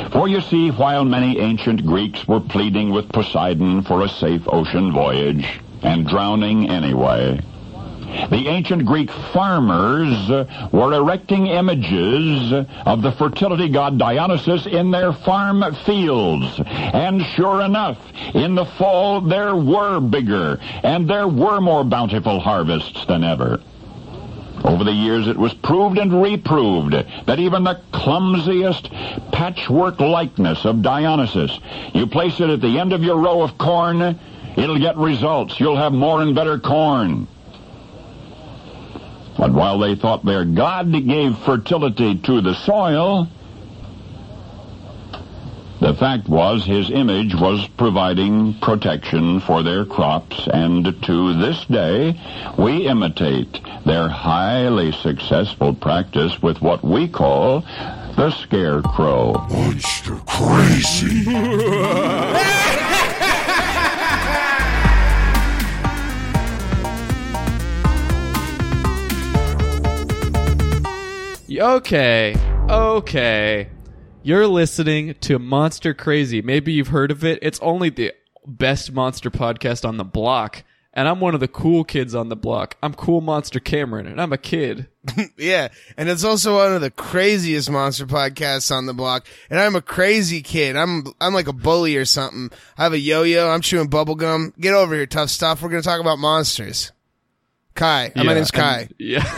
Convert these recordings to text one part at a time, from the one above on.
For you see, while many ancient Greeks were pleading with Poseidon for a safe ocean voyage, and drowning anyway, the ancient Greek farmers were erecting images of the fertility god Dionysus in their farm fields. And sure enough, in the fall there were bigger and there were more bountiful harvests than ever. Over the years it was proved and reproved that even the clumsiest patchwork likeness of Dionysus, you place it at the end of your row of corn, it'll get results. You'll have more and better corn. But while they thought their god gave fertility to the soil, the fact was his image was providing protection for their crops, and to this day we imitate their highly successful practice with what we call the scarecrow. Monster crazy. Okay. You're listening to Monster Crazy. Maybe you've heard of it. It's only the best monster podcast on the block. And I'm one of the cool kids on the block. I'm Cool Monster Cameron, and I'm a kid. Yeah, and it's also one of the craziest monster podcasts on the block. And I'm a crazy kid. I'm like a bully or something. I have a yo-yo. I'm chewing bubble gum. Get over here, tough stuff. We're going to talk about monsters. Kai. My name's Kai.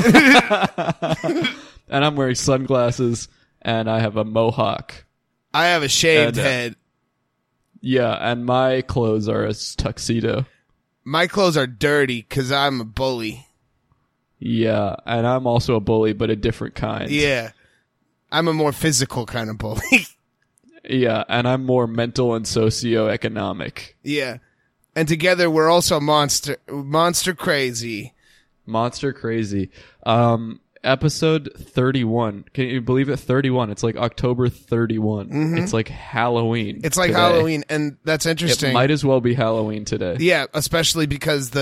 And I'm wearing sunglasses, and I have a mohawk. I have a shaved head. Yeah, and my clothes are a tuxedo. My clothes are dirty because I'm a bully. Yeah, and I'm also a bully, but a different kind. Yeah. I'm a more physical kind of bully. Yeah, and I'm more mental and socioeconomic. Yeah. And together we're also monster crazy. Monster crazy. Episode 31. Can you believe it? 31. It's like October 31. Mm-hmm. It's like Halloween. It's like today. Halloween, and that's interesting. It might as well be Halloween today. Yeah, especially because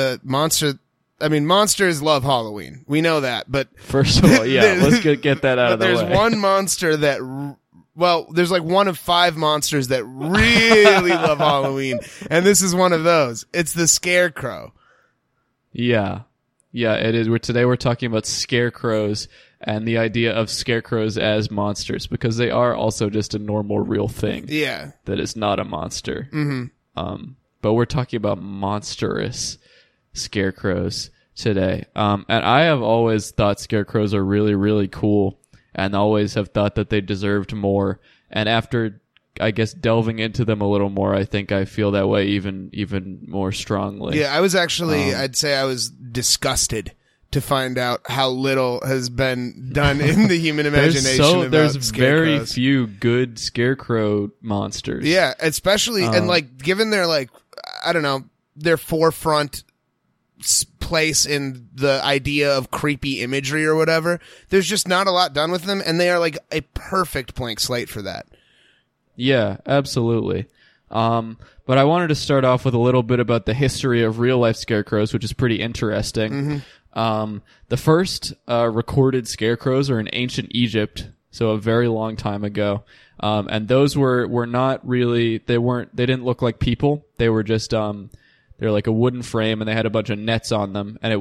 monsters love Halloween. We know that, but... First of all, yeah, let's get that out of the way. There's one monster that... Well, there's like one of 5 monsters that really love Halloween, and this is one of those. It's the Scarecrow. Yeah. Yeah, it is. Today we're talking about scarecrows and the idea of scarecrows as monsters, because they are also just a normal, real thing. Yeah. That is not a monster. Mm-hmm. But we're talking about monstrous scarecrows today. And I have always thought scarecrows are really, really cool, and always have thought that they deserved more. And after, I guess, delving into them a little more, I think I feel that way even more strongly. Yeah, I was actually, I'd say I was disgusted to find out how little has been done in the human imagination. There's very few good scarecrow monsters. Yeah, especially, and like, given their, like, I don't know, their forefront place in the idea of creepy imagery or whatever, there's just not a lot done with them, and they are like a perfect blank slate for that. Yeah, absolutely. But I wanted to start off with a little bit about the history of real-life scarecrows, which is pretty interesting. Mm-hmm. The first recorded scarecrows are in ancient Egypt, so a very long time ago. And those were not really, they didn't look like people. They were just, they're like a wooden frame, and they had a bunch of nets on them, and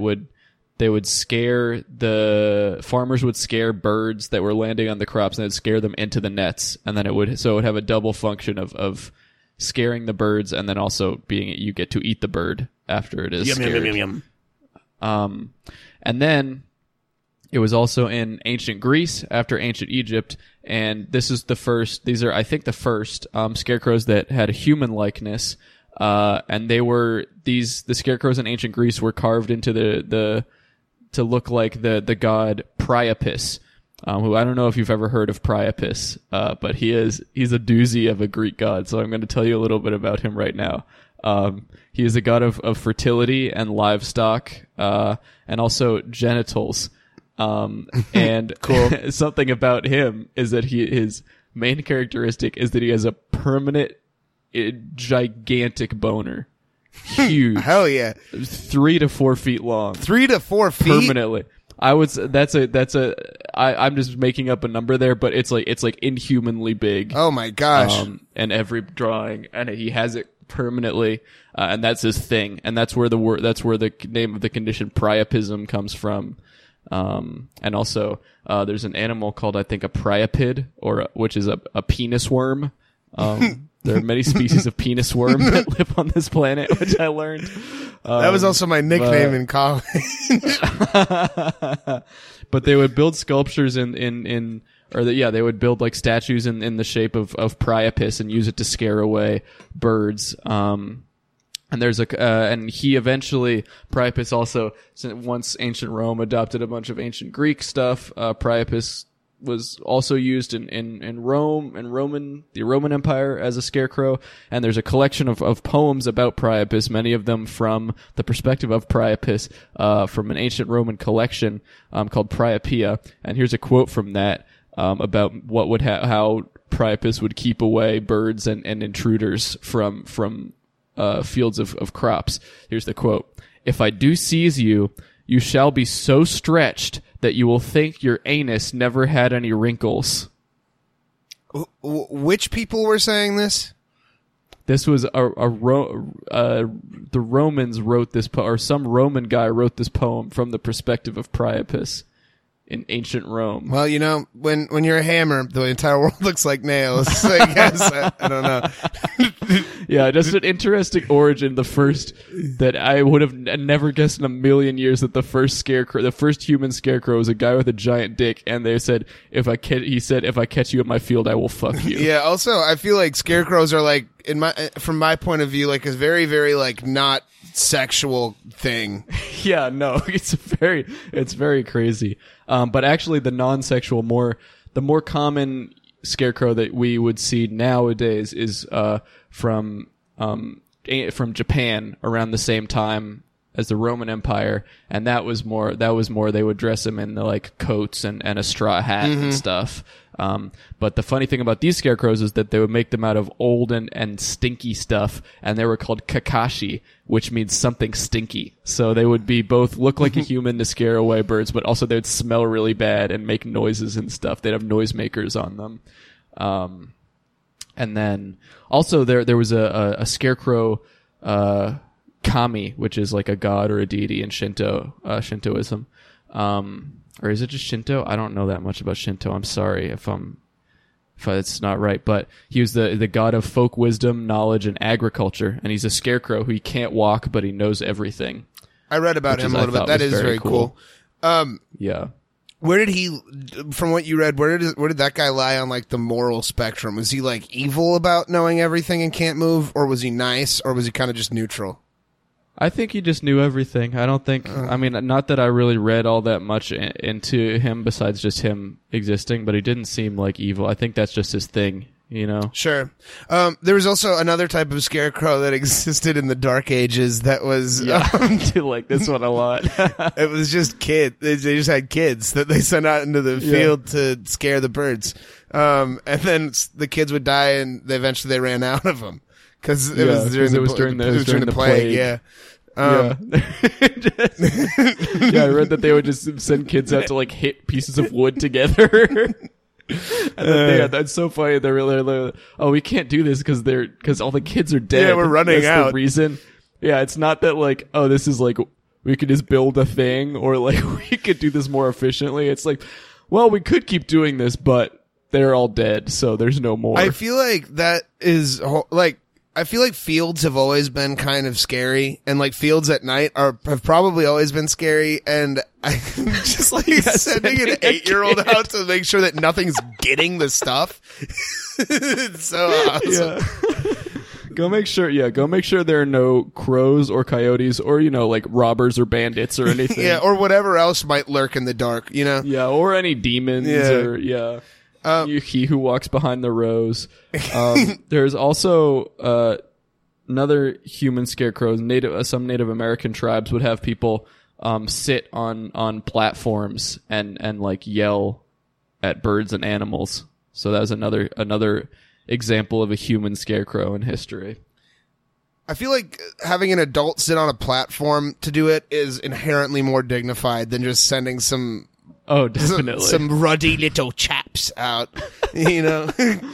farmers would scare birds that were landing on the crops, and they'd scare them into the nets, and then it would have a double function of scaring the birds, and then also you get to eat the bird after it is scared. Yum. And then it was also in ancient Greece after ancient Egypt, and these are, I think, the first scarecrows that had a human likeness, and the scarecrows in ancient Greece were carved into to look like the god Priapus, who I don't know if you've ever heard of Priapus, but he's a doozy of a Greek god, so I'm going to tell you a little bit about him right now. He is a god of fertility and livestock, and also genitals. And cool. Something about him is that his main characteristic is that he has a permanent, gigantic boner. Huge. Hell yeah. 3 to 4 feet long. 3 to 4 feet? Permanently. I'm just making up a number there, but it's like inhumanly big. Oh my gosh. And every drawing, and he has it permanently, and that's his thing, and that's where the name of the condition priapism comes from. And also, there's an animal called, I think, a priapid, which is a penis worm. There are many species of penis worm that live on this planet, which I learned. That was also my nickname in college. But they would build sculptures they would build like statues in the shape of Priapus and use it to scare away birds. And there's and he eventually, Priapus also, once ancient Rome adopted a bunch of ancient Greek stuff, Priapus was also used in Rome and the Roman Empire as a scarecrow. And there's a collection of poems about Priapus, many of them from the perspective of Priapus, from an ancient Roman collection, called Priapia. And here's a quote from that, about how Priapus would keep away birds and intruders from fields of crops. Here's the quote. "If I do seize you, you shall be so stretched that you will think your anus never had any wrinkles." Which people were saying this? This was the Romans wrote this or some Roman guy wrote this poem from the perspective of Priapus in ancient Rome. Well, when you're a hammer, the entire world looks like nails. So I guess I don't know. Yeah, just an interesting origin. The first that I would have never guessed in a million years that the first human scarecrow was a guy with a giant dick, and they said, if I catch you in my field, I will fuck you. Yeah. Also, I feel like scarecrows are like, from my point of view, like a very, very like not sexual thing. Yeah, no, it's very crazy. But actually, the non-sexual, the more common scarecrow that we would see nowadays is from Japan around the same time as the Roman Empire, and that was more they would dress him in the like coats and a straw hat and stuff. But the funny thing about these scarecrows is that they would make them out of old and stinky stuff, and they were called kakashi, which means something stinky. So they would be both look like a human to scare away birds, but also they would smell really bad and make noises and stuff. They'd have noisemakers on them. And then also there was a scarecrow, kami, which is like a god or a deity in Shintoism. Or is it just Shinto? I don't know that much about Shinto. I'm sorry if it's not right. But he was the god of folk wisdom, knowledge, and agriculture. And he's a scarecrow who he can't walk, but he knows everything. I read about him a little bit. That is very cool. Yeah. Where did he, from what you read, where did that guy lie on like the moral spectrum? Was he like evil about knowing everything and can't move? Or was he nice? Or was he kind of just neutral? I think he just knew everything. I don't think, not that I really read all that much into him besides just him existing, but he didn't seem like evil. I think that's just his thing, Sure. There was also another type of scarecrow that existed in the Dark Ages that was... Yeah, I do like this one a lot. It was just kids. They just had kids that they sent out into the field to scare the birds. And then the kids would die and eventually they ran out of them. Because it was during the plague. Yeah. I read that they would just send kids out to like hit pieces of wood together. And then that's so funny. They're really, oh, we can't do this because all the kids are dead. Yeah, we're running out. The reason. Yeah, it's not that like, oh, this is like we could just build a thing or like we could do this more efficiently. It's like, well, we could keep doing this, but they're all dead, so there's no more. I feel like that is like. I feel like fields have always been kind of scary, and like fields at night have probably always been scary, and I'm just like sending an 8-year-old out to make sure that nothing's getting the stuff. It's so awesome. Yeah. Go make sure there are no crows or coyotes or, like robbers or bandits or anything. Yeah, or whatever else might lurk in the dark, Yeah, or any demons or, he who walks behind the rows. There's also another human scarecrow. Some Native American tribes would have people sit on platforms and like yell at birds and animals. So that was another example of a human scarecrow in history. I feel like having an adult sit on a platform to do it is inherently more dignified than just sending some Oh, definitely. some ruddy little chaps out, you know.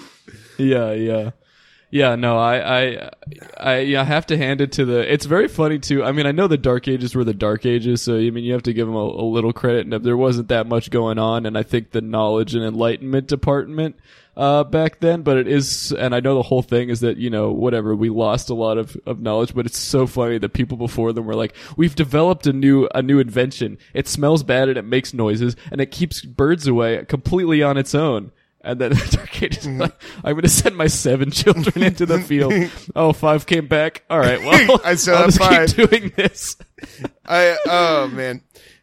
Yeah, no, I have to hand it to it's very funny too. I mean, I know the Dark Ages were the Dark Ages, so I mean, you have to give them a little credit, and there wasn't that much going on, and I think the knowledge and enlightenment department, back then, but it is, and I know the whole thing is that, you know, whatever, we lost a lot of knowledge, but it's so funny that people before them were like, we've developed a new invention. It smells bad and it makes noises and it keeps birds away completely on its own. And then the Dark Ages is like, I'm going to send my 7 children into the field. Oh, 5 came back. All right, well, I still I'll have just 5. keep doing this. Oh man.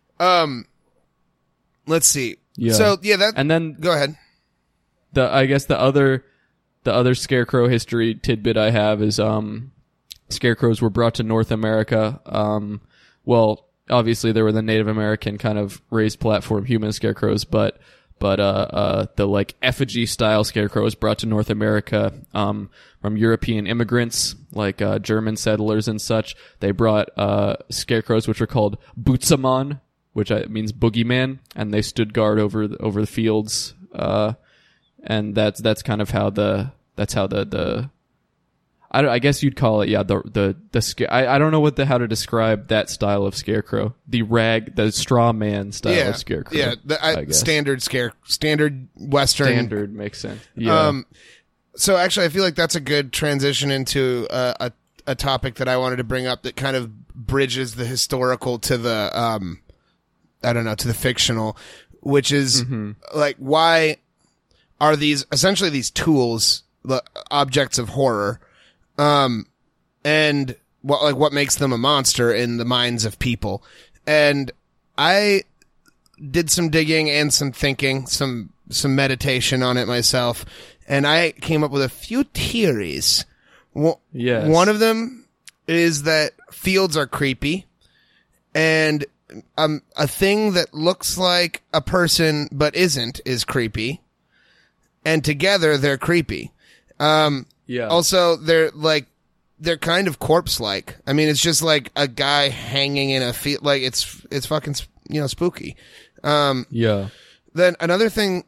Let's see. Yeah. So yeah, And then go ahead. I guess the other Scarecrow history tidbit I have is scarecrows were brought to North America. Well, obviously there were the Native American kind of raised platform human scarecrows, but the like effigy style scarecrows brought to North America from European immigrants like German settlers and such. They brought scarecrows which were called Bootsamon, which means boogeyman, and they stood guard over the fields. And that's kind of how I guess you'd call it, yeah, I don't know how to describe that style of scarecrow. The straw man style of scarecrow. Yeah, I guess. standard Western. Standard makes sense. Yeah. So actually, I feel like that's a good transition into a topic that I wanted to bring up that kind of bridges the historical to the, to the fictional, which is like, why are these essentially these tools, the objects of horror, and what makes them a monster in the minds of people? And I did some digging and some thinking, some meditation on it myself, and I came up with a few theories. Yes. One of them is that fields are creepy, and a thing that looks like a person but isn't is creepy, and together they're creepy. Yeah. Also, they're kind of corpse-like. I mean, it's just like a guy hanging in a field. Like, it's fucking, spooky. Yeah. Then another thing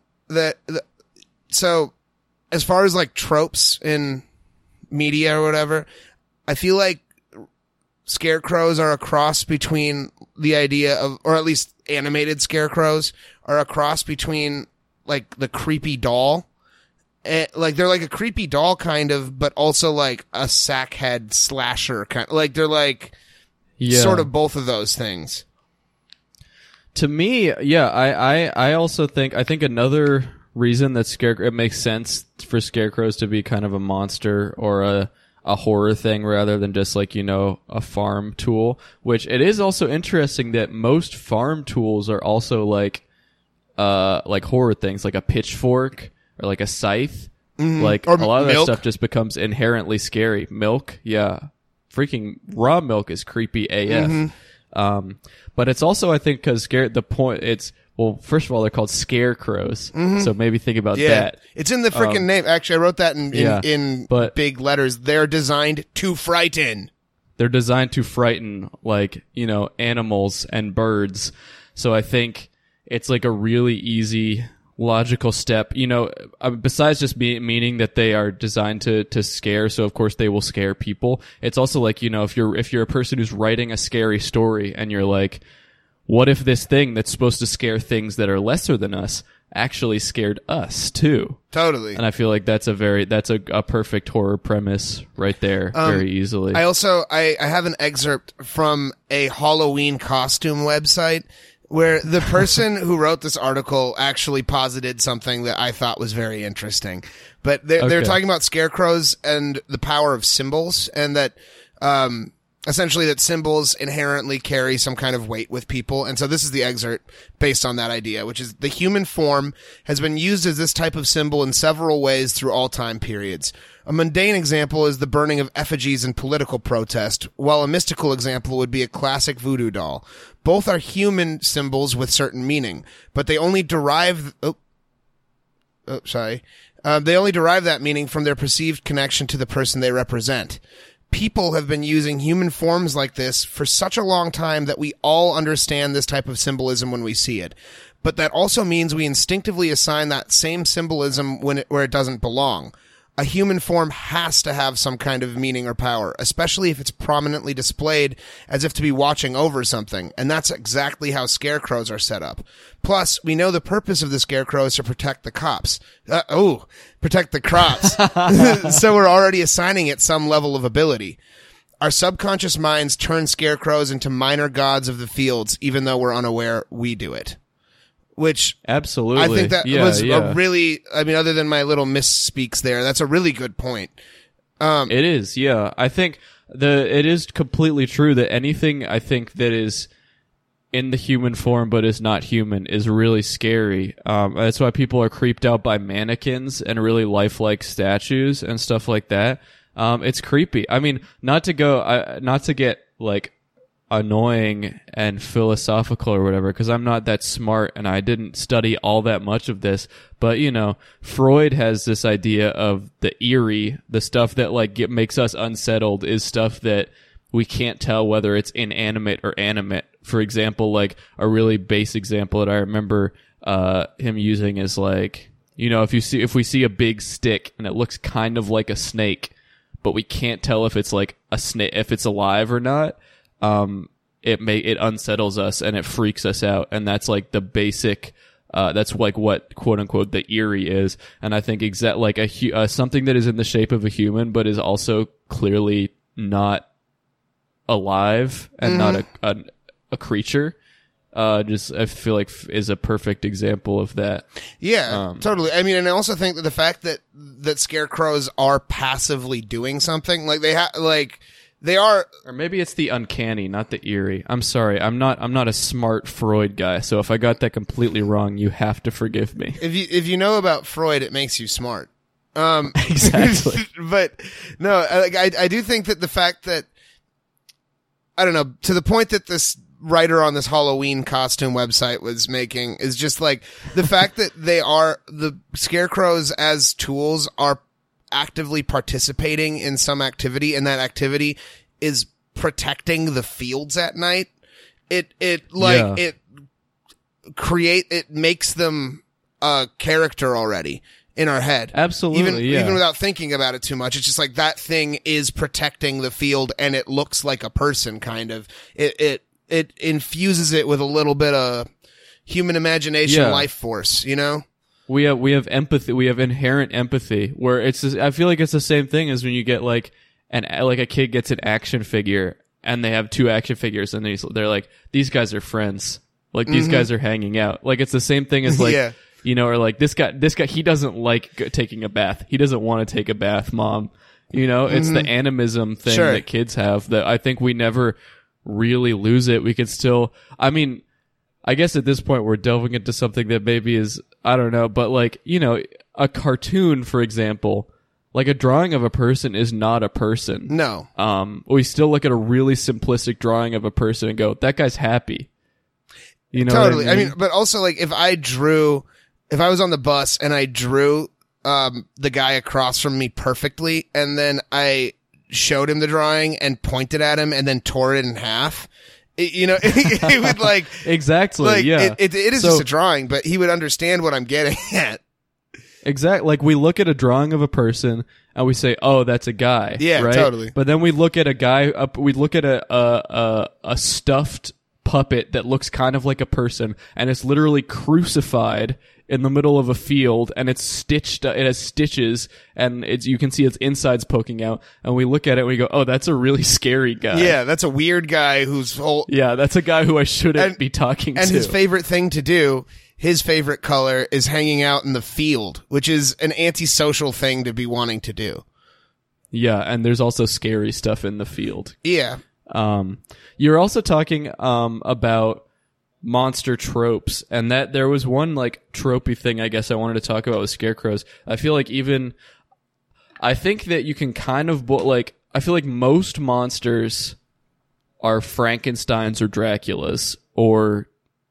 so as far as like tropes in media or whatever, I feel like scarecrows are a cross between the idea of, or at least animated scarecrows are a cross between like the creepy doll. Like they're like a creepy doll kind of, but also like a sackhead slasher kind. Like they're like sort of both of those things. To me, yeah, I also think another reason that it makes sense for scarecrows to be kind of a monster or a horror thing rather than just like, a farm tool, which it is also interesting that most farm tools are also like horror things, like a pitchfork or like a scythe. Like or a lot of milk. that stuff just becomes inherently scary. Milk, yeah. Freaking raw milk is creepy AF. But it's also, I think, because first of all, they're called scarecrows. So maybe think about that. It's in the freaking name. Actually, I wrote that in but big letters. They're designed to frighten. They're designed to frighten, like, animals and birds. So I think it's like a really easy logical step, besides just meaning that they are designed to scare. So of course they will scare people. It's also like, if you're a person who's writing a scary story and you're like, what if this thing that's supposed to scare things that are lesser than us actually scared us too? Totally. And I feel like that's a perfect horror premise right there, very easily. I also, I have an excerpt from a Halloween costume website where the person who wrote this article actually posited something that I thought was very interesting. But they're talking about scarecrows and the power of symbols, and that essentially that symbols inherently carry some kind of weight with people. And so this is the excerpt based on that idea, which is: the human form has been used as this type of symbol in several ways through all time periods. A mundane example is the burning of effigies in political protest, while a mystical example would be a classic voodoo doll. Both are human symbols with certain meaning, but they only derive they only derive that meaning from their perceived connection to the person they represent. people have been using human forms like this for such a long time that we all understand this type of symbolism when we see it. But that also means we instinctively assign that same symbolism where it doesn't belong. A human form has to have some kind of meaning or power, especially if it's prominently displayed as if to be watching over something. And that's exactly how scarecrows are set up. Plus, we know the purpose of the scarecrow is to protect the cops. Protect the crops. So we're already assigning it some level of ability. Our subconscious minds turn scarecrows into minor gods of the fields, even though we're unaware we do it. Which absolutely, I think that was a really, I mean, other than my little misspeaks there, that's a really good point. It is, yeah. I think it is completely true that anything I think that is in the human form but is not human is really scary. That's why people are creeped out by mannequins and really lifelike statues and stuff like that. It's creepy. I mean, not to get like annoying and philosophical or whatever, because I'm not that smart and I didn't study all that much of this, but you know, Freud has this idea of the eerie, the stuff that like makes us unsettled is stuff that we can't tell whether it's inanimate or animate. For example, like a really base example that I remember him using is like, you know, if we see a big stick and it looks kind of like a snake, but we can't tell if it's like a snake, if it's alive or not, it unsettles us and it freaks us out. And that's like the basic, that's like what quote unquote the eerie is. And I think like something that is in the shape of a human, but is also clearly not alive and not a creature. Just I feel like is a perfect example of that. Yeah, totally. I mean, and I also think that the fact that scarecrows are passively doing something, like they are, or maybe it's the uncanny, not the eerie. I'm sorry, I'm not a smart Freud guy, so if I got that completely wrong, you have to forgive me. If you know about Freud, it makes you smart. Exactly. But no, I do think that the fact that, I don't know, to the point that this writer on this Halloween costume website was making is just like the fact that the scarecrows as tools are actively participating in some activity, and that activity is protecting the fields at night. It makes them a character already in our head. Absolutely. Even without thinking about it too much. It's just like that thing is protecting the field and it looks like a person kind of. It infuses it with a little bit of human imagination, life force, you know? We have empathy. We have inherent empathy where I feel like it's the same thing as when you get like a kid gets an action figure and they have two action figures and they're like, these guys are friends. Like these guys are hanging out. Like it's the same thing as like, you know, or like this guy, he doesn't like taking a bath. He doesn't want to take a bath, mom. You know, it's the animism thing that kids have that I think we never really lose it. We can still, I mean, I guess at this point we're delving into something that maybe is, I don't know, but like, you know, a cartoon, for example, like a drawing of a person is not a person. No. We still look at a really simplistic drawing of a person and go, that guy's happy. You know totally. what I mean? I mean, but also like if I was on the bus and I drew, the guy across from me perfectly and then I showed him the drawing and pointed at him and then tore it in half, it would like exactly, like, yeah. It is just a drawing, but he would understand what I'm getting at. Exactly. Like we look at a drawing of a person and we say, "Oh, that's a guy." Yeah, right? totally. But then we look at a guy. We look at a stuffed puppet that looks kind of like a person, and it's literally crucified in the middle of a field, and it's stitched. It has stitches, and you can see its insides poking out. And we look at it and we go, "Oh, that's a really scary guy." Yeah, that's a weird guy whose whole. Yeah, that's a guy who I shouldn't be talking to. And his favorite thing to do, his favorite color, is hanging out in the field, which is an antisocial thing to be wanting to do. Yeah, and there's also scary stuff in the field. Yeah. You're also talking about monster tropes, and that there was one like tropey thing I guess I wanted to talk about with scarecrows. I feel like I think that you can kind of I feel like most monsters are Frankensteins or Draculas or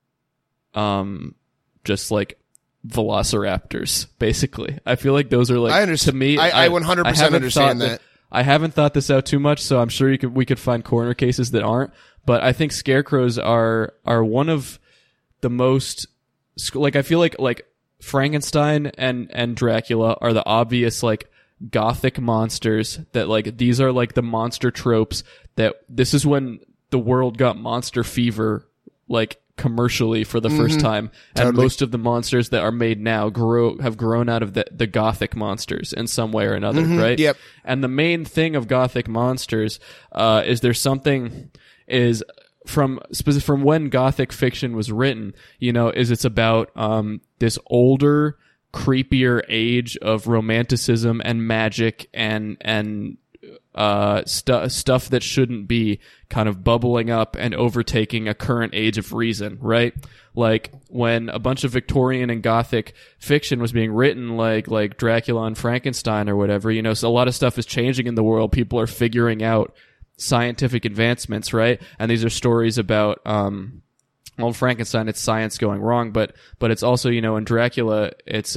just like velociraptors, basically. I feel like those are like, I understand. to me, I 100% understand that. I haven't thought this out too much, so I'm sure we could find corner cases that aren't. But I think scarecrows are one of the most, like, I feel like Frankenstein and Dracula are the obvious, like, gothic monsters that, like, these are like the monster tropes that this is when the world got monster fever, like, commercially for the first time, and Totally. most of the monsters that are made now have grown out of the gothic monsters in some way or another, right? Yep. And the main thing of gothic monsters is there's something is from when gothic fiction was written, you know, is it's about this older, creepier age of romanticism and magic and stuff that shouldn't be kind of bubbling up and overtaking a current age of reason, right? Like when a bunch of Victorian and Gothic fiction was being written, like Dracula and Frankenstein or whatever, you know, so a lot of stuff is changing in the world. People are figuring out scientific advancements, right? And these are stories about, well, Frankenstein, it's science going wrong, but it's also, you know, in Dracula, it's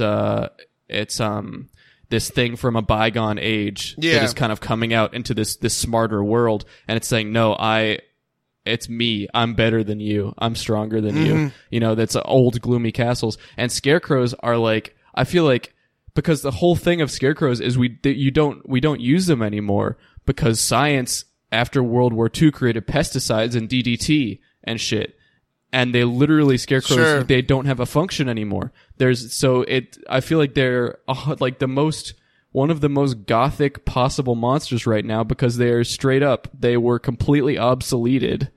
this thing from a bygone age that is kind of coming out into this smarter world, and it's saying, no, it's me. I'm better than you. I'm stronger than you. You know, that's old gloomy castles. And scarecrows are like, I feel like, because the whole thing of scarecrows is we don't use them anymore because science after World War II created pesticides and DDT and shit. And they literally, scarecrows, they don't have a function anymore. I feel like they're like one of the most gothic possible monsters right now because they're straight up, they were completely obsoleted.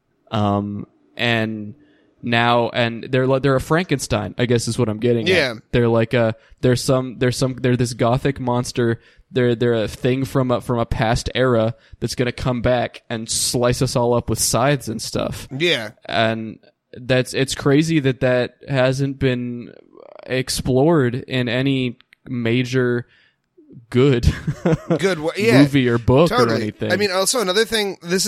And they're a Frankenstein, I guess is what I'm getting at. They're like they're this gothic monster. They're a thing from a past era that's gonna come back and slice us all up with scythes and stuff. Yeah. And it's crazy that hasn't been explored in any major good movie or book or anything. I mean, also another thing, this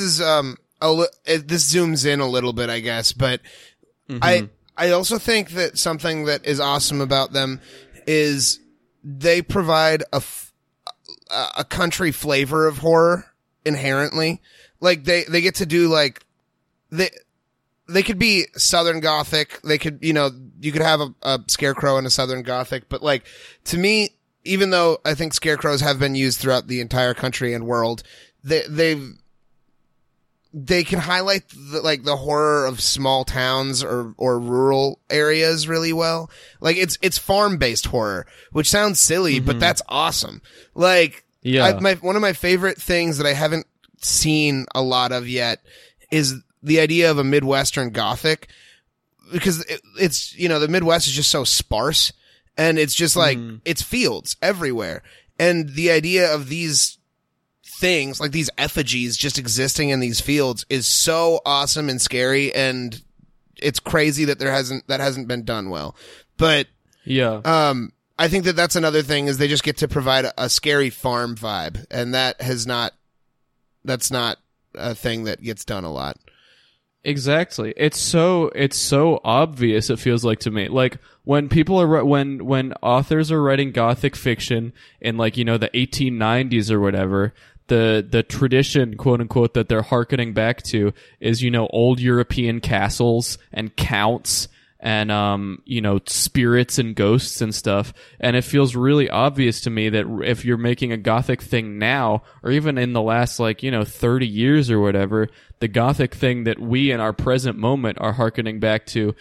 zooms in a little bit, I guess, but I also think that something that is awesome about them is they provide a country flavor of horror inherently. Like they get to do like they could be Southern Gothic. They could, you know, you could have a scarecrow in a Southern Gothic, but like to me, even though I think scarecrows have been used throughout the entire country and world, they can highlight the horror of small towns or rural areas really well. Like it's farm-based horror, which sounds silly, but that's awesome. Like, one of my favorite things that I haven't seen a lot of yet is the idea of a Midwestern Gothic, because it's, you know, the Midwest is just so sparse and it's just like, it's fields everywhere. And the idea of these things, like these effigies just existing in these fields is so awesome and scary, and it's crazy that that hasn't been done well. But I think that's another thing, is they just get to provide a scary farm vibe, and that's not a thing that gets done a lot. Exactly. It's so obvious, it feels like to me. Like when people are when authors are writing Gothic fiction in, like, you know, the 1890s or whatever, the tradition, quote unquote, that they're hearkening back to is, you know, old European castles and counts and you know, spirits and ghosts and stuff. And it feels really obvious to me that if you're making a Gothic thing now, or even in the last, like, you know, 30 years or whatever, the Gothic thing that we in our present moment are hearkening back to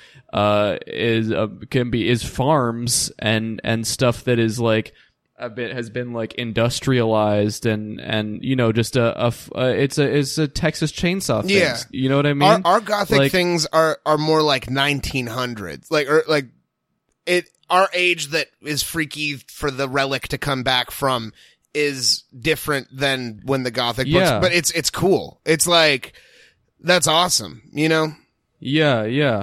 is farms and stuff that is like has been like industrialized and you know, just it's a Texas Chainsaw thing. Yeah. You know what I mean? Our Gothic things are more like 1900s, our age that is freaky for the relic to come back from is different than when the Gothic books, but it's cool. It's like, that's awesome, you know? Yeah.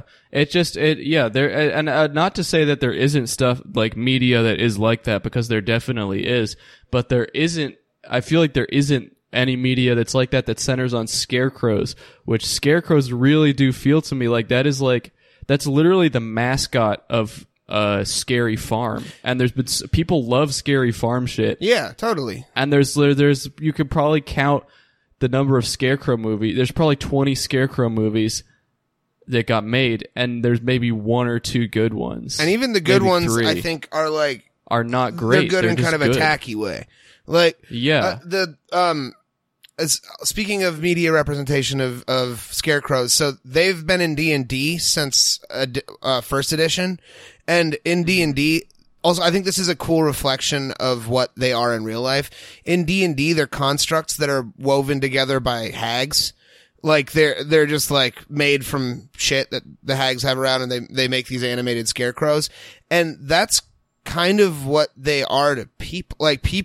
Not to say that there isn't stuff like media that is like that, because there definitely is, but I feel like there isn't any media that's like that centers on scarecrows, which scarecrows really do feel to me like that's literally the mascot of a scary farm, and there's been people love scary farm shit. Yeah, totally. And there's you could probably count the number of Scarecrow movies. There's probably 20 Scarecrow movies that got made, and there's maybe one or two good ones. And even the good maybe ones, three, I think, are not great. They're good in just kind of a good. tacky way. Like, Yeah. Speaking of media representation of scarecrows, so they've been in D&D since first edition, and in D&D, also I think this is a cool reflection of what they are in real life. In D&D, they're constructs that are woven together by hags. Like they're just like made from shit that the hags have around, and they make these animated scarecrows, and that's kind of what they are to people.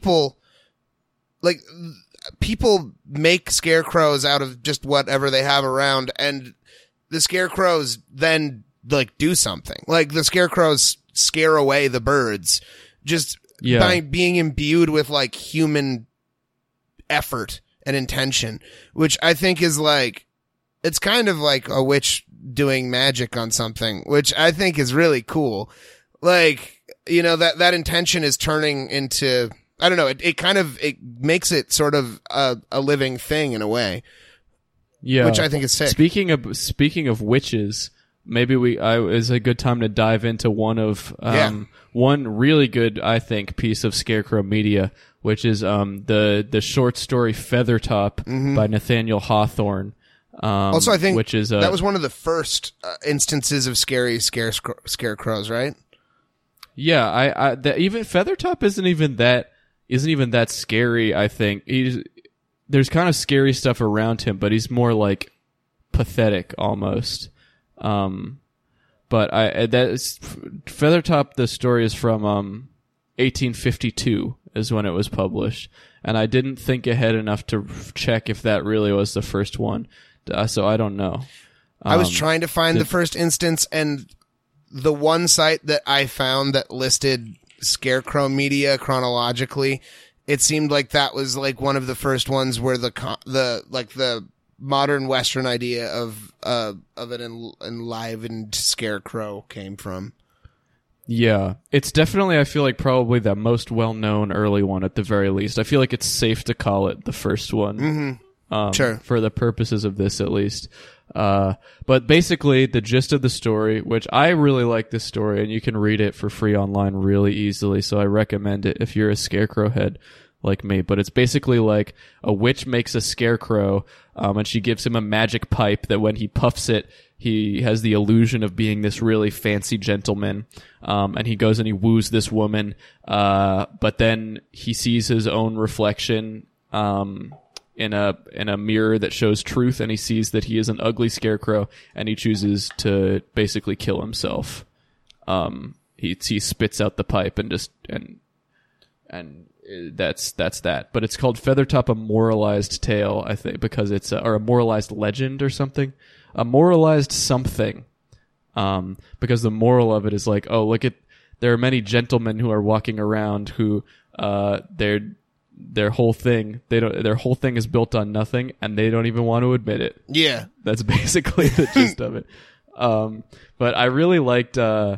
People make scarecrows out of just whatever they have around, and the scarecrows then like do something. Like the scarecrows scare away the birds just by being imbued with like human effort and intention, which I think is like, it's kind of like a witch doing magic on something, which I think is really cool. Like, you know, that intention is turning into, I don't know, it makes it sort of a living thing in a way. Yeah. Which I think is sick. Speaking of witches, maybe is a good time to dive into one really good, I think, piece of Scarecrow media, which is the short story Feathertop by Nathaniel Hawthorne. Also, I think which is that was one of the first instances of scary scarecrows, right? Yeah, even Feathertop isn't even that scary. I think there's kind of scary stuff around him, but he's more like pathetic almost. But Feathertop. The story is from 1852 is when it was published, and I didn't think ahead enough to check if that really was the first one. So I don't know. I was trying to find the first instance, and the one site that I found that listed Scarecrow media chronologically, it seemed like that was like one of the first ones where the modern Western idea of an enlivened scarecrow came from. Yeah, it's definitely, I feel like, probably the most well-known early one at the very least. I feel like it's safe to call it the first one. Sure. For the purposes of this, at least. But basically, the gist of the story, which I really like this story, and you can read it for free online really easily, so I recommend it if you're a Scarecrow head like me. But it's basically like a witch makes a scarecrow, and she gives him a magic pipe that when he puffs it, he has the illusion of being this really fancy gentleman, and he goes and he woos this woman, but then he sees his own reflection in a mirror that shows truth, and he sees that he is an ugly scarecrow, and he chooses to basically kill himself. He spits out the pipe and that's that. But it's called Feathertop: A Moralized Tale, I think, because it's or a moralized legend or something. A moralized something. Because the moral of it is like, oh, there are many gentlemen who are walking around who, their whole thing is built on nothing, and they don't even want to admit it. Yeah. That's basically the gist of it. But I really liked,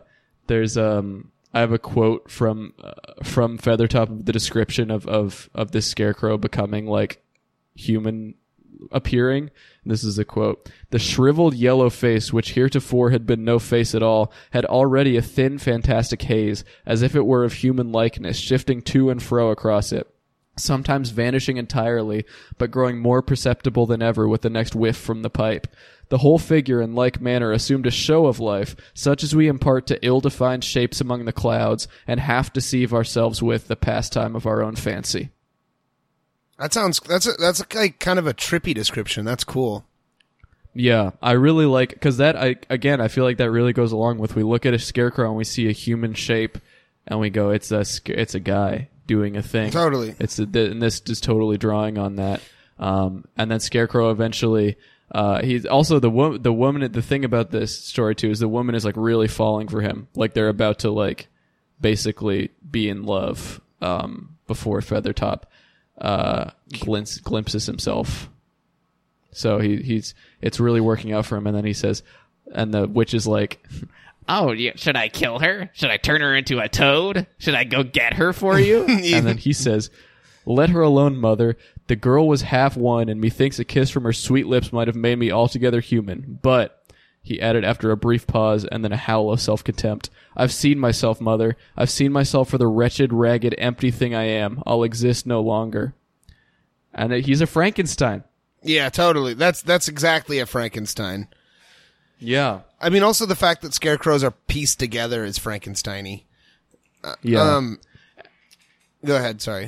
I have a quote from Feathertop, the description of this scarecrow becoming like human appearing. This is a quote. The shriveled yellow face, which heretofore had been no face at all, had already a thin, fantastic haze, as if it were of human likeness, shifting to and fro across it, sometimes vanishing entirely, but growing more perceptible than ever with the next whiff from the pipe. The whole figure in like manner assumed a show of life, such as we impart to ill-defined shapes among the clouds, and half deceive ourselves with the pastime of our own fancy. That's like kind of a trippy description. That's cool. Yeah, I really like, because I feel like that really goes along with, we look at a scarecrow and we see a human shape, and we go, it's a guy doing a thing. Totally. And this is totally drawing on that. And then Scarecrow eventually, he's also the woman. The thing about this story too is the woman is like really falling for him, like they're about to like basically be in love. Before Feathertop glimpses himself, so it's really working out for him. And then he says, and the witch is like, oh, yeah, should I kill her? Should I turn her into a toad? Should I go get her for you? And then he says, let her alone, mother. The girl was half won, and methinks a kiss from her sweet lips might have made me altogether human. But, he added after a brief pause and then a howl of self-contempt, I've seen myself, mother. I've seen myself for the wretched, ragged, empty thing I am. I'll exist no longer. And he's a Frankenstein. Yeah, totally. That's exactly a Frankenstein. Yeah. I mean, also the fact that scarecrows are pieced together is Frankenstein-y. Yeah. Go ahead, sorry.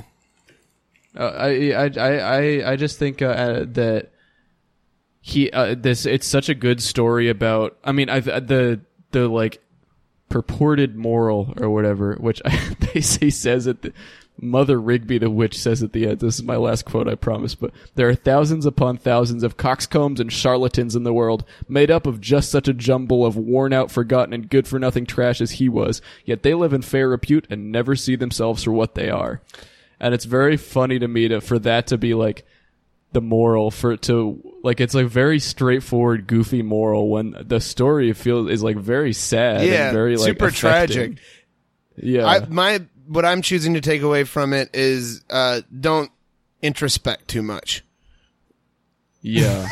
I just think that it's such a good story about. I mean, the like purported moral or whatever, which he says at Mother Rigby the witch says at the end. This is my last quote, I promise. But there are thousands upon thousands of coxcombs and charlatans in the world, made up of just such a jumble of worn-out, forgotten, and good-for-nothing trash as he was. Yet they live in fair repute and never see themselves for what they are. And it's very funny to me for that to be like the moral it's like very straightforward, goofy moral when the story is like very sad and very like super affecting. tragic. Yeah. What I'm choosing to take away from it is don't introspect too much. Yeah.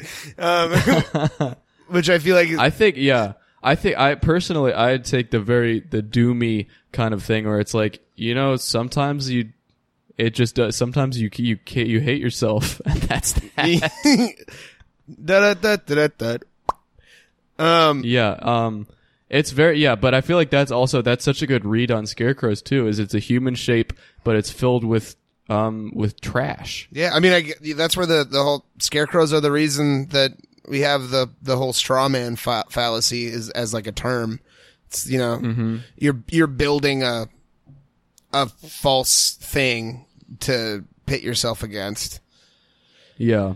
Which I feel like I personally I'd take the doomy kind of thing where it's like, sometimes it just does. Sometimes you hate yourself, and that's that. It's very but I feel like that's such a good read on scarecrows too. Is it's a human shape, but it's filled with trash. Yeah, I mean, that's where the whole scarecrows are the reason that we have the whole straw man fallacy is as like a term. It's you're building a false thing to pit yourself against. Yeah.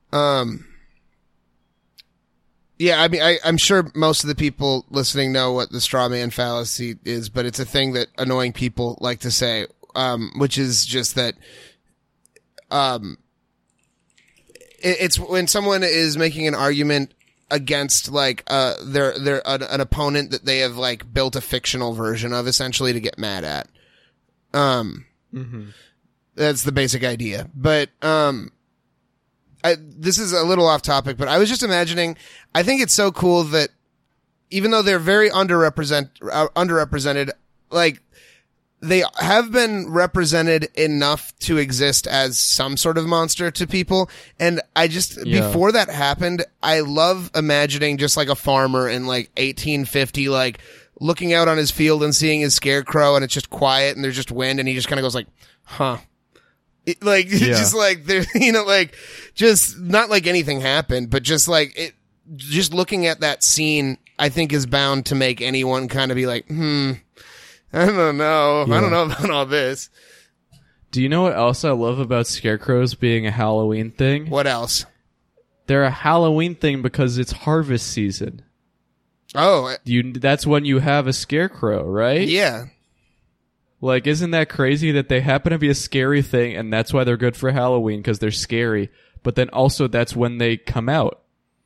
Yeah, I mean, I'm sure most of the people listening know what the straw man fallacy is, but it's a thing that annoying people like to say, which is just that, it's when someone is making an argument against like, an opponent that they have like built a fictional version of essentially to get mad at. That's the basic idea. But, this is a little off topic, but I was just imagining, I think it's so cool that even though they're very underrepresented, like they have been represented enough to exist as some sort of monster to people. And before that happened, I love imagining just like a farmer in like 1850, like looking out on his field and seeing his scarecrow and it's just quiet and there's just wind and he just kind of goes like, huh. Just like there, like just not like anything happened, but just like it, just looking at that scene, I think is bound to make anyone kind of be like, I don't know. Yeah. I don't know about all this. Do you know what else I love about scarecrows being a Halloween thing? What else? They're a Halloween thing because it's harvest season. Oh, that's when you have a scarecrow, right? Yeah. Like, isn't that crazy that they happen to be a scary thing and that's why they're good for Halloween because they're scary, but then also that's when they come out.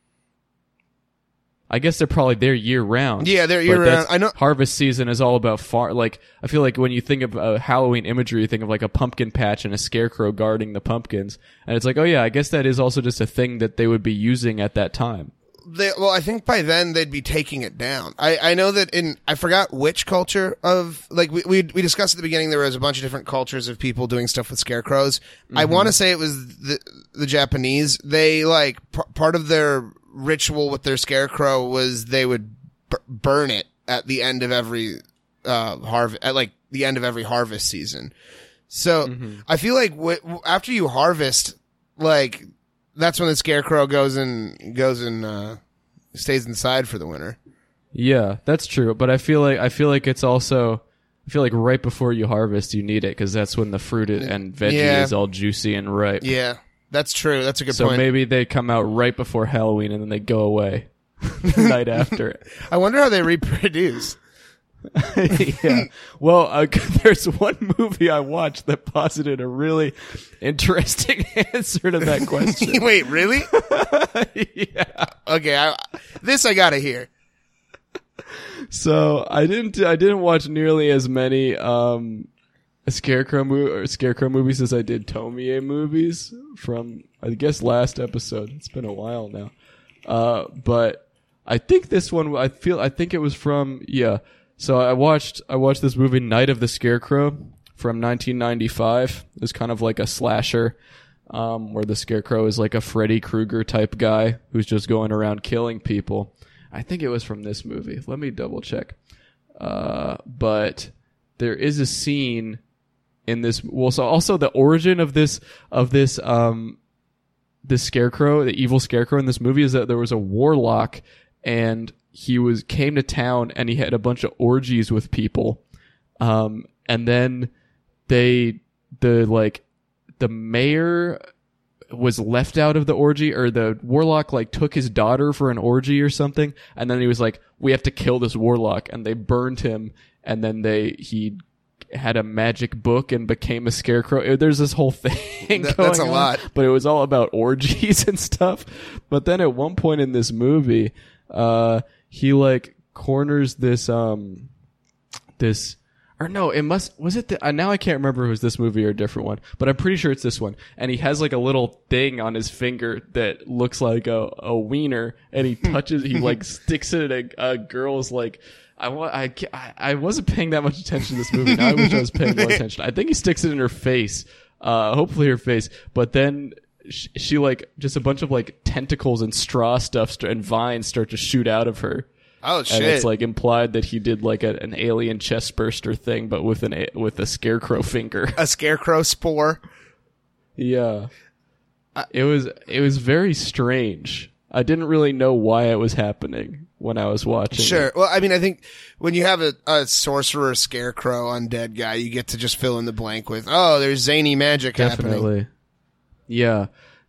I guess they're probably there year round. Yeah, they're year round. I know. Harvest season is all about like, I feel like when you think of Halloween imagery, you think of like a pumpkin patch and a scarecrow guarding the pumpkins. And it's like, oh yeah, I guess that is also just a thing that they would be using at that time. I think by then they'd be taking it down. I know that I forgot which culture of, like, we discussed at the beginning, there was a bunch of different cultures of people doing stuff with scarecrows. Mm-hmm. I want to say it was the Japanese. They, like, part of their ritual with their scarecrow was they would burn it at the end of every, the end of every harvest season. So, I feel like after you harvest, like, that's when the scarecrow goes and stays inside for the winter. Yeah, that's true. But I feel like it's also, right before you harvest, you need it because that's when the fruit and veggie is all juicy and ripe. Yeah, that's true. That's a good point. So maybe they come out right before Halloween and then they go away the night after. I wonder how they reproduce. Yeah. Well, there's one movie I watched that posited a really interesting answer to that question. Wait, really? Yeah. Okay, this I gotta hear. So I didn't watch nearly as many Scarecrow movies as I did Tomie movies from, I guess, last episode. It's been a while now. But I think this one, I think it was from, So I watched this movie, Night of the Scarecrow, from 1995. It was kind of like a slasher, where the Scarecrow is like a Freddy Krueger type guy who's just going around killing people. I think it was from this movie. Let me double check. But there is a scene in this. Well, so also the origin of this Scarecrow, the evil Scarecrow in this movie, is that there was a warlock, and he came to town and he had a bunch of orgies with people. And then the mayor was left out of the orgy, or the warlock like took his daughter for an orgy or something. And then he was like, we have to kill this warlock. And they burned him. And then he had a magic book and became a scarecrow. There's this whole thing going that's a on, lot. but it was all about orgies and stuff. But then at one point in this movie, he like corners this, or no, was it now I can't remember if it was this movie or a different one, but I'm pretty sure it's this one. And he has like a little thing on his finger that looks like a wiener, and he he like sticks it in a girl's like, I wasn't paying that much attention to this movie. Now I wish I was paying more attention. I think he sticks it in her face, hopefully her face, but then she like just a bunch of like tentacles and straw stuff and vines start to shoot out of her. Oh shit! And it's like implied that he did like an alien chest burster thing, but with a scarecrow finger. A scarecrow spore. Yeah, it was very strange. I didn't really know why it was happening when I was watching. Sure. It. Well, I mean, I think when you have a sorcerer scarecrow undead guy, you get to just fill in the blank with, oh, there's zany magic happening. Definitely. Yeah,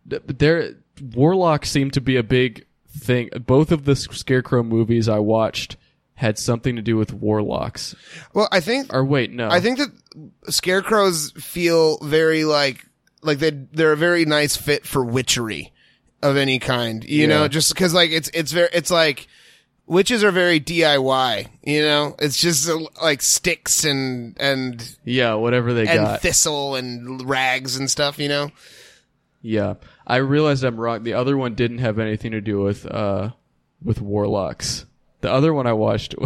warlocks seem to be a big thing. Both of the Scarecrow movies I watched had something to do with warlocks. Well, I think, or wait, no. I think that scarecrows feel very like they're a very nice fit for witchery of any kind, you know, just because like it's like witches are very DIY, you know, it's just like sticks and yeah, whatever they got, thistle and rags and stuff, you know. Yeah, I realized I'm wrong. The other one didn't have anything to do with warlocks. The other one I watched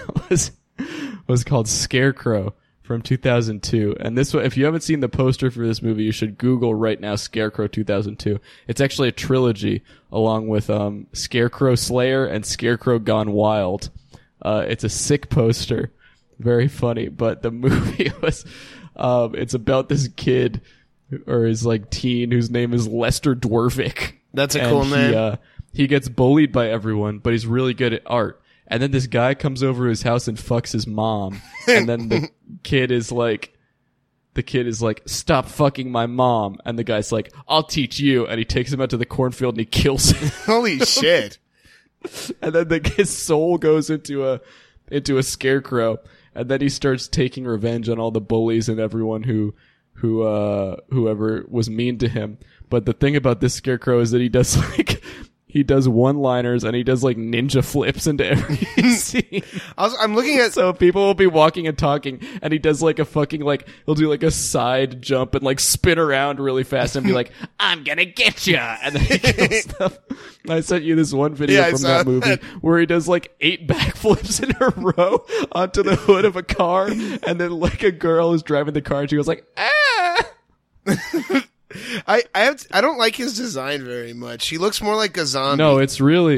was called Scarecrow from 2002. And this one, if you haven't seen the poster for this movie, you should Google right now Scarecrow 2002. It's actually a trilogy along with Scarecrow Slayer and Scarecrow Gone Wild. It's a sick poster, very funny. But the movie was it's about this kid or his like teen whose name is Lester Dwarvik. That's a cool name. He gets bullied by everyone, but he's really good at art. And then this guy comes over to his house and fucks his mom. And then the kid is like, stop fucking my mom. And the guy's like, I'll teach you. And he takes him out to the cornfield and he kills him. Holy shit. And then his soul goes into a scarecrow. And then he starts taking revenge on all the bullies and everyone whoever was mean to him. But the thing about this scarecrow is that he does one-liners and he does like ninja flips into every scene. I'm looking at... So people will be walking and talking and he does like a fucking like, he'll do like a side jump and like spin around really fast and be like, I'm gonna get ya! And then he kills stuff. I sent you this one video from that movie where he does like 8 backflips in a row onto the hood of a car, and then like a girl is driving the car and she goes like, ah! I don't like his design very much. He looks more like a zombie. No, that's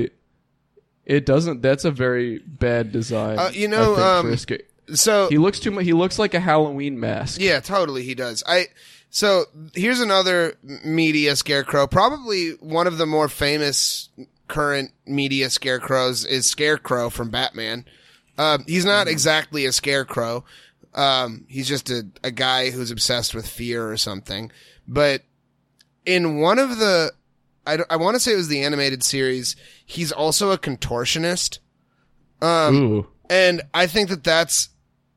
a very bad design. You know, so he looks he looks like a Halloween mask. Yeah, totally he does. So here's another media scarecrow. Probably one of the more famous current media scarecrows is Scarecrow from Batman. He's not exactly a scarecrow. He's just a guy who's obsessed with fear or something. But in one of the, I want to say it was the animated series, he's also a contortionist. Ooh. And I think that's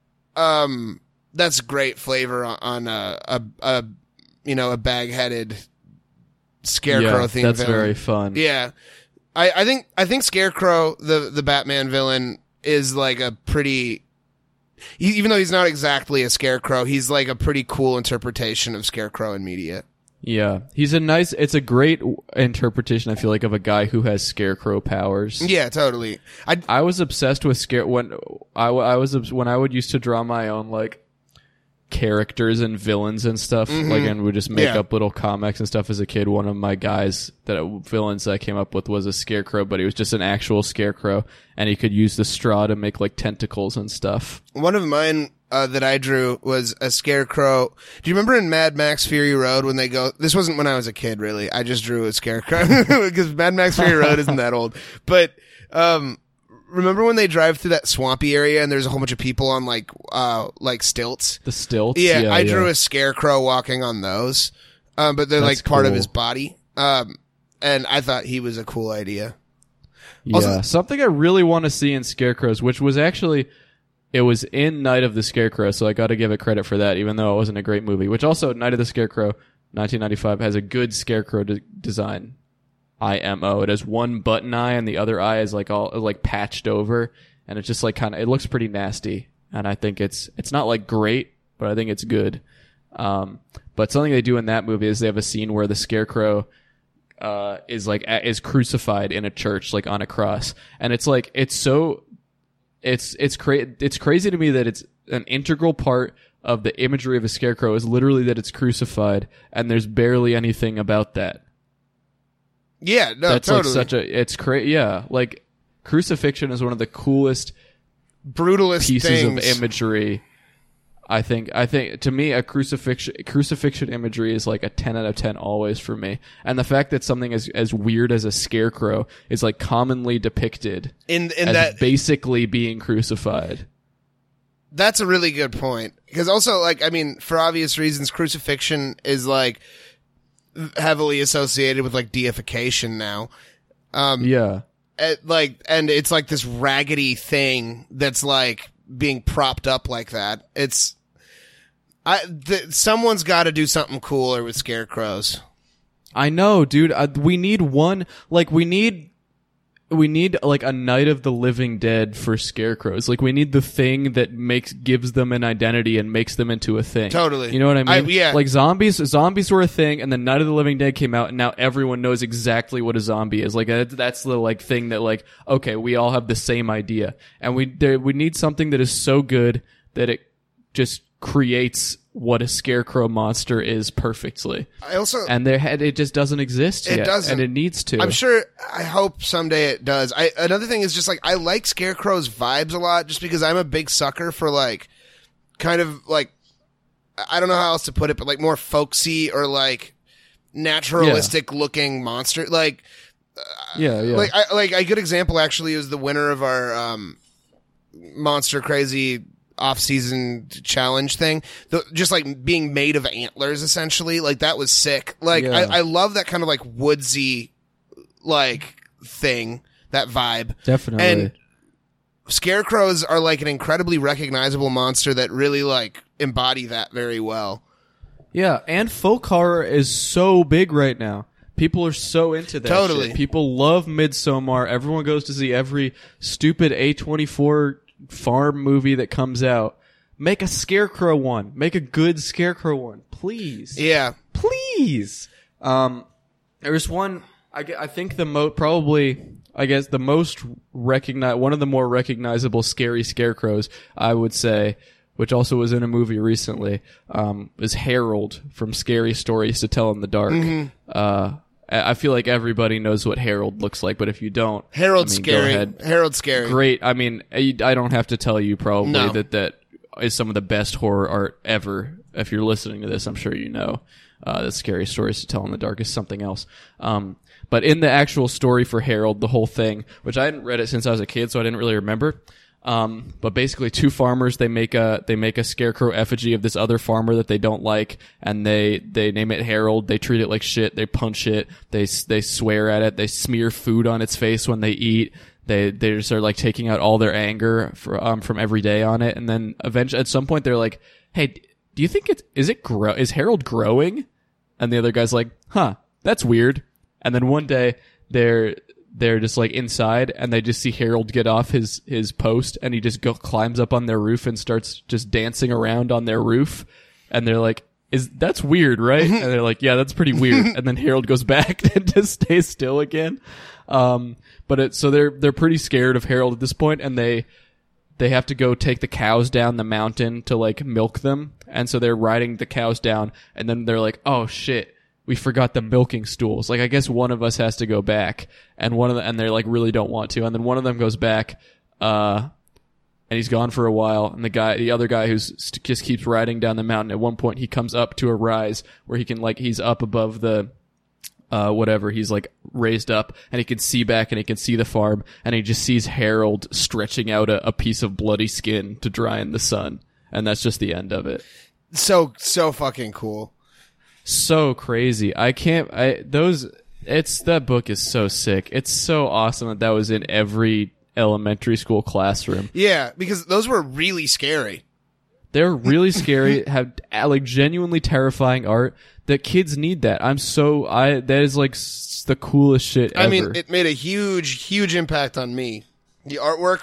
great flavor on a bag-headed scarecrow theme. That's villain. very fun. Yeah. I think Scarecrow, the Batman villain, is like a pretty, even though he's not exactly a Scarecrow, he's like a pretty cool interpretation of Scarecrow in media. Yeah, it's a great interpretation, I feel like, of a guy who has Scarecrow powers. Yeah, totally. I was obsessed with when I would used to draw my own, like, characters and villains and stuff, like, and would just make up little comics and stuff as a kid. One of my villains that I came up with was a Scarecrow, but he was just an actual Scarecrow, and he could use the straw to make, like, tentacles and stuff. One of mine that I drew was a Scarecrow. Do you remember in Mad Max Fury Road when they go, this wasn't when I was a kid, really. I just drew a Scarecrow because Mad Max Fury Road isn't that old. But, remember when they drive through that swampy area and there's a whole bunch of people on like stilts? The stilts? Yeah, I drew a Scarecrow walking on those. But they're That's like part of cool. his body. And I thought he was a cool idea. Yeah, Also- something I really want to see in Scarecrows, which was actually, it was in Night of the Scarecrow, so I got to give it credit for that, even though it wasn't a great movie. Which also, Night of the Scarecrow, 1995, has a good Scarecrow design. IMO. It has one button eye, and the other eye is like all like patched over, and it's just like kind of, it looks pretty nasty. And I think it's not like great, but I think it's good. But something they do in that movie is they have a scene where the Scarecrow is crucified in a church, like on a cross, and it's like it's crazy to me that it's an integral part of the imagery of a Scarecrow is literally that it's crucified, and there's barely anything about that. Yeah, no, That's totally. like it's crazy. Yeah, like crucifixion is one of the coolest brutalist pieces things. of imagery. I think to me a crucifixion imagery is like a 10 out of 10 always for me. And the fact that something as weird as a Scarecrow is like commonly depicted in as that basically being crucified. That's a really good point. Because also, like, I mean, for obvious reasons, crucifixion is like heavily associated with like deification now. Yeah. And it's like this raggedy thing that's like being propped up like that. Someone's got to do something cooler with Scarecrows. I know, dude. We need one, like, we need like a Night of the Living Dead for Scarecrows. Like, we need the thing that gives them an identity and makes them into a thing. Totally. You know what I mean? Yeah. Like, zombies were a thing, and then Night of the Living Dead came out, and now everyone knows exactly what a zombie is. Like, that's the, like, thing that, like, okay, we all have the same idea. And we need something that is so good that it just creates what a Scarecrow monster is perfectly. And it just doesn't exist yet. It doesn't. And it needs to. I hope someday it does. Another thing is just like, I like Scarecrow's vibes a lot just because I'm a big sucker for like, kind of like, I don't know how else to put it, but like more folksy or like naturalistic looking monster. Like, yeah. Like a good example actually is the winner of our, Monster Crazy off-season challenge thing, just like being made of antlers essentially, like that was sick. Like I love that kind of like woodsy like thing, that vibe. Definitely. And Scarecrows are like an incredibly recognizable monster that really like embody that very well. Yeah, and folk horror is so big right now. People are so into that Totally. shit. People love Midsommar. Everyone goes to see every stupid A24 farm movie that comes out. Make a Scarecrow one. Make a good Scarecrow one. Please. Yeah. Please. There's one, I think the most one of the more recognizable scary Scarecrows, I would say, which also was in a movie recently, is Harold from Scary Stories to Tell in the Dark. Mm-hmm. I feel like everybody knows what Harold looks like, but if you don't, Harold's go scary. ahead. Harold's scary. Great. I mean, I don't have to tell you probably No. that is some of the best horror art ever. If you're listening to this, I'm sure you know. The Scary Stories to Tell in the Dark is something else. But in the actual story for Harold, the whole thing, which I hadn't read it since I was a kid, so I didn't really remember. But basically two farmers, they make a Scarecrow effigy of this other farmer that they don't like, and they name it Harold. They treat it like shit. They punch it. They swear at it. They smear food on its face when they eat. They just are like taking out all their anger from every day on it. And then eventually at some point they're like, hey, do you think is Harold growing? And the other guy's like, huh, that's weird. And then one day they're just like inside, and they just see Harold get off his post, and he just climbs up on their roof and starts just dancing around on their roof, and they're like, that's weird, right? And they're like, yeah, that's pretty weird. And then Harold goes back and just stays still again. So they're pretty scared of Harold at this point, and they have to go take the cows down the mountain to like milk them. And so they're riding the cows down, and then they're like, oh shit, we forgot the milking stools. Like, I guess one of us has to go back, and they're like really don't want to. And then one of them goes back, and he's gone for a while, and the other guy just keeps riding down the mountain. At one point, he comes up to a rise where he can, like, he's up above the, he's like raised up, and he can see back, and he can see the farm, and he just sees Harold stretching out a piece of bloody skin to dry in the sun. And that's just the end of it. So fucking cool. So crazy. That book is so sick. It's so awesome that was in every elementary school classroom. Yeah, because those were really scary. They're really scary, have like genuinely terrifying art that kids need that. That is like the coolest shit ever. I mean, it made a huge impact on me. The artwork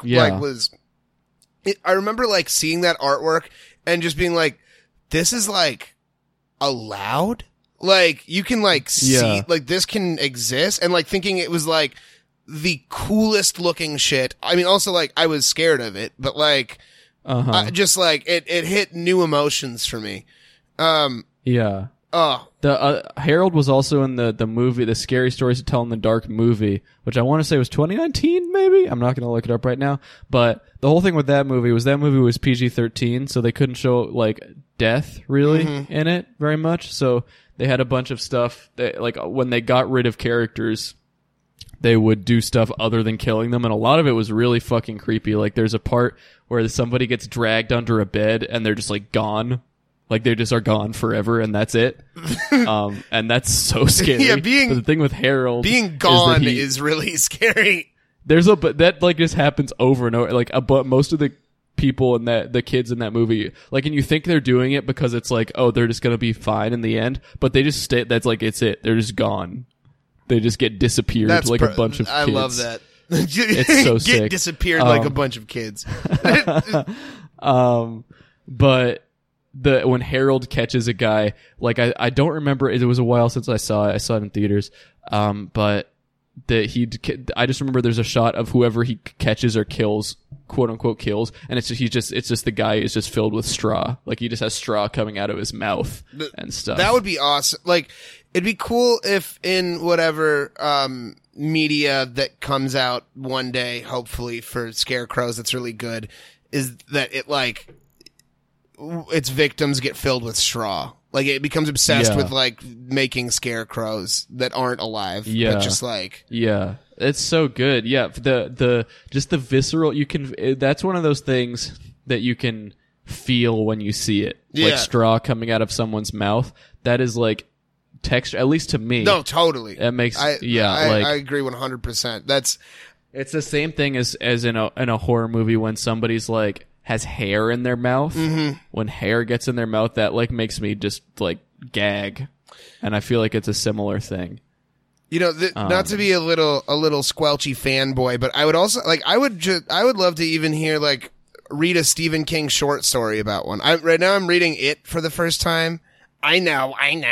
I remember like seeing that artwork and just being like, this is like allowed? Like, you can like see, like, this can exist, and like thinking it was like the coolest looking shit. I mean, also like I was scared of it, but like, just like it hit new emotions for me. Yeah. Oh, the Harold was also in the movie, the Scary Stories to Tell in the Dark movie, which I want to say was 2019, maybe. I'm not going to look it up right now. But the whole thing with that movie was PG-13, so they couldn't show like death really in it very much. So they had a bunch of stuff that, like, when they got rid of characters, they would do stuff other than killing them, and a lot of it was really fucking creepy. Like, there's a part where somebody gets dragged under a bed and they're just like gone. Like, they just are gone forever, and that's it. And that's so scary. Yeah, but the thing with Harold, being gone is really scary. But that like just happens over and over. Like, most of the people and the kids in that movie, like, and you think they're doing it because it's like, oh, they're just gonna be fine in the end, but they just stay. That's like, it's it. They're just gone. They just get disappeared a bunch of kids. I love that. It's so sick. Get disappeared like a bunch of kids. But when Harold catches a guy, like, I don't remember, it was a while since I saw it. I saw it in theaters. But I just remember there's a shot of whoever he catches or kills, quote unquote kills, and it's just the guy is just filled with straw. Like, he just has straw coming out of his mouth and stuff. That would be awesome. Like, it'd be cool if in whatever media that comes out one day, hopefully for Scarecrows, that's really good, is that it, like, its victims get filled with straw. Like, it becomes obsessed with, like, making scarecrows that aren't alive. But just like, it's so good. Yeah, just the visceral. That's one of those things that you can feel when you see it. Yeah. Like straw coming out of someone's mouth. That is like texture, at least to me. No, totally. That makes I agree 100%. It's the same thing as in a horror movie when somebody's like has hair in their mouth. Mm-hmm. When hair gets in their mouth, that like makes me just like gag, and I feel like it's a similar thing. You know, not to be a little squelchy fanboy, but I would also like I would love to even hear like read a Stephen King short story about one. Right now I'm reading It for the first time. I know.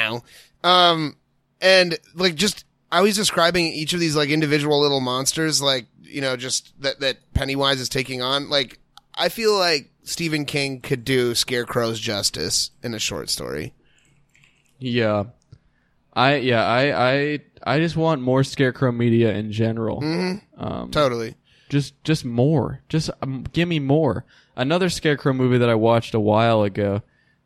And like just I was describing each of these like individual little monsters, like, you know, just that Pennywise is taking on. Like, I feel like Stephen King could do scarecrows justice in a short story. Yeah. I just want more Scarecrow media in general. Mm-hmm. Totally. Just more. Just give me more. Another Scarecrow movie that I watched a while ago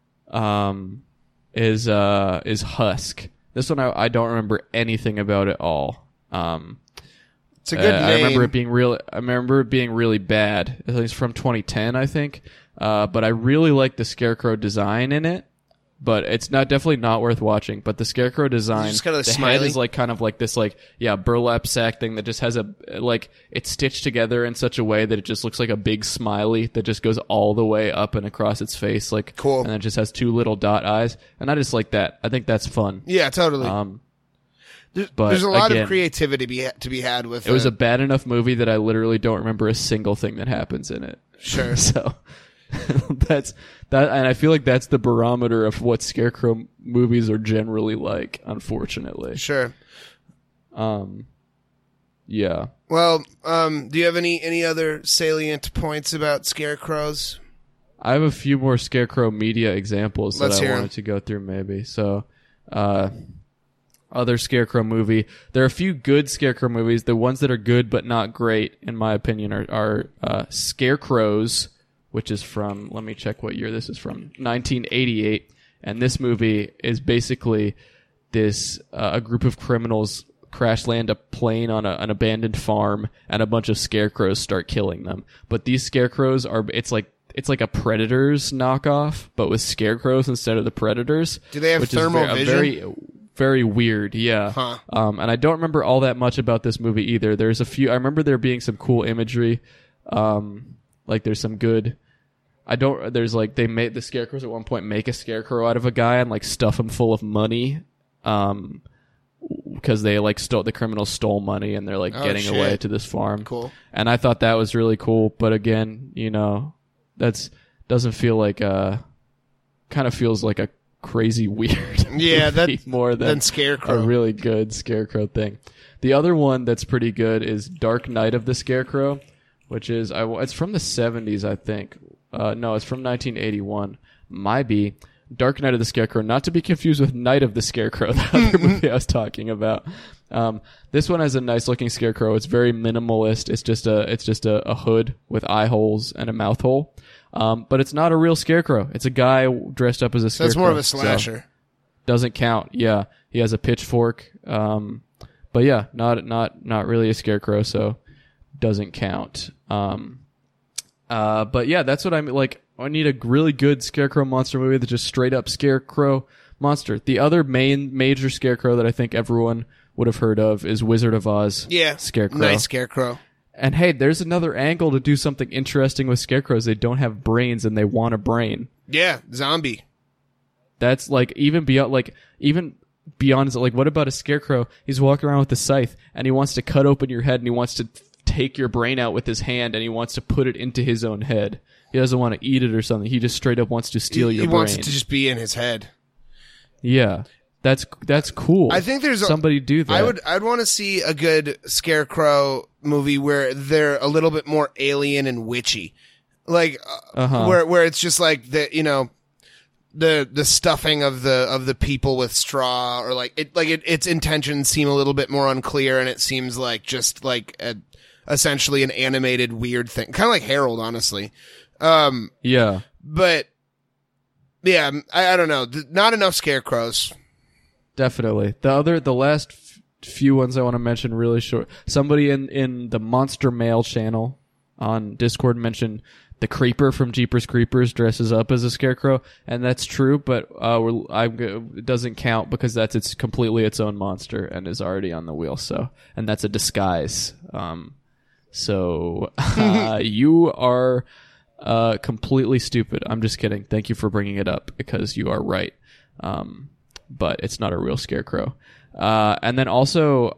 is Husk. This one I don't remember anything about at all. It's a good name. I remember it being really bad. It's from 2010, I think. But I really like the Scarecrow design in it. But it's definitely not worth watching. But the Scarecrow design, just kind of the smiley. head is like kind of like this burlap sack thing that just has it's stitched together in such a way that it just looks like a big smiley that just goes all the way up and across its face, like cool. And it just has two little dot eyes, and I just like that. I think that's fun. Yeah, totally. But there's a lot again, of creativity to be had with it was a bad enough movie that I literally don't remember a single thing that happens in it. Sure. So that's that, and I feel like that's the barometer of what Scarecrow movies are generally like, unfortunately. Sure. Yeah. Well, do you have any other salient points about scarecrows? I have a few more Scarecrow media examples Let's that I hear 'em. wanted to go through maybe. So, other Scarecrow movie. There are a few good Scarecrow movies. The ones that are good but not great, in my opinion, are Scarecrows, which is from, let me check what year this is from, 1988. And this movie is basically this, a group of criminals crash land a plane on an abandoned farm, and a bunch of scarecrows start killing them. But these scarecrows are, it's like a Predators knockoff, but with scarecrows instead of the Predators. Do they have which thermal is vision? very, very weird, yeah. Huh. And I don't remember all that much about this movie either. There's a few, I remember there being some cool imagery. Like there's some good, there's like, they made the scarecrows at one point make a scarecrow out of a guy and like stuff him full of money. Because they like the criminals stole money and they're like getting shit. away to this farm. Cool. And I thought that was really cool. But again, doesn't feel like kind of feels like a crazy weird Yeah, movie that more than Scarecrow. a really good Scarecrow thing. The other one that's pretty good is Dark Knight of the Scarecrow, which is it's from the 70s, I think. No, it's from 1981. Might be. Dark Knight of the Scarecrow, not to be confused with Night of the Scarecrow, the other movie I was talking about. This one has a nice looking scarecrow. It's very minimalist. It's just a hood with eye holes and a mouth hole. But it's not a real scarecrow. It's a guy dressed up as a scarecrow. That's more of a so slasher. doesn't count. Yeah. He has a pitchfork. But yeah, not really a scarecrow, so doesn't count. But yeah, that's what I mean. Like, I need a really good Scarecrow monster movie that's just straight up Scarecrow monster. The other major Scarecrow that I think everyone would have heard of is Wizard of Oz. Yeah. Scarecrow. Nice Scarecrow. And hey, there's another angle to do something interesting with scarecrows. They don't have brains and they want a brain. Yeah, zombie. That's like even beyond like, what about a scarecrow? He's walking around with a scythe and he wants to cut open your head and he wants to take your brain out with his hand and he wants to put it into his own head. He doesn't want to eat it or something. He just straight up wants to steal your brain. He wants it to just be in his head. Yeah. That's cool. I think there's somebody do that. I'd want to see a good Scarecrow movie where they're a little bit more alien and witchy. Like where it's just like the stuffing of the people with straw, or its intentions seem a little bit more unclear, and it seems like just like essentially an animated weird thing, kind of like Harold, honestly. Yeah. But yeah, I don't know. Not enough scarecrows. Definitely. The last few ones I want to mention really short. Somebody in the Monster Mail channel on Discord mentioned the Creeper from Jeepers Creepers dresses up as a scarecrow, and that's true, but it doesn't count because it's completely its own monster and is already on the wheel. So, and that's a disguise. So you are completely stupid. I'm just kidding. Thank you for bringing it up because you are right. But it's not a real scarecrow. And then also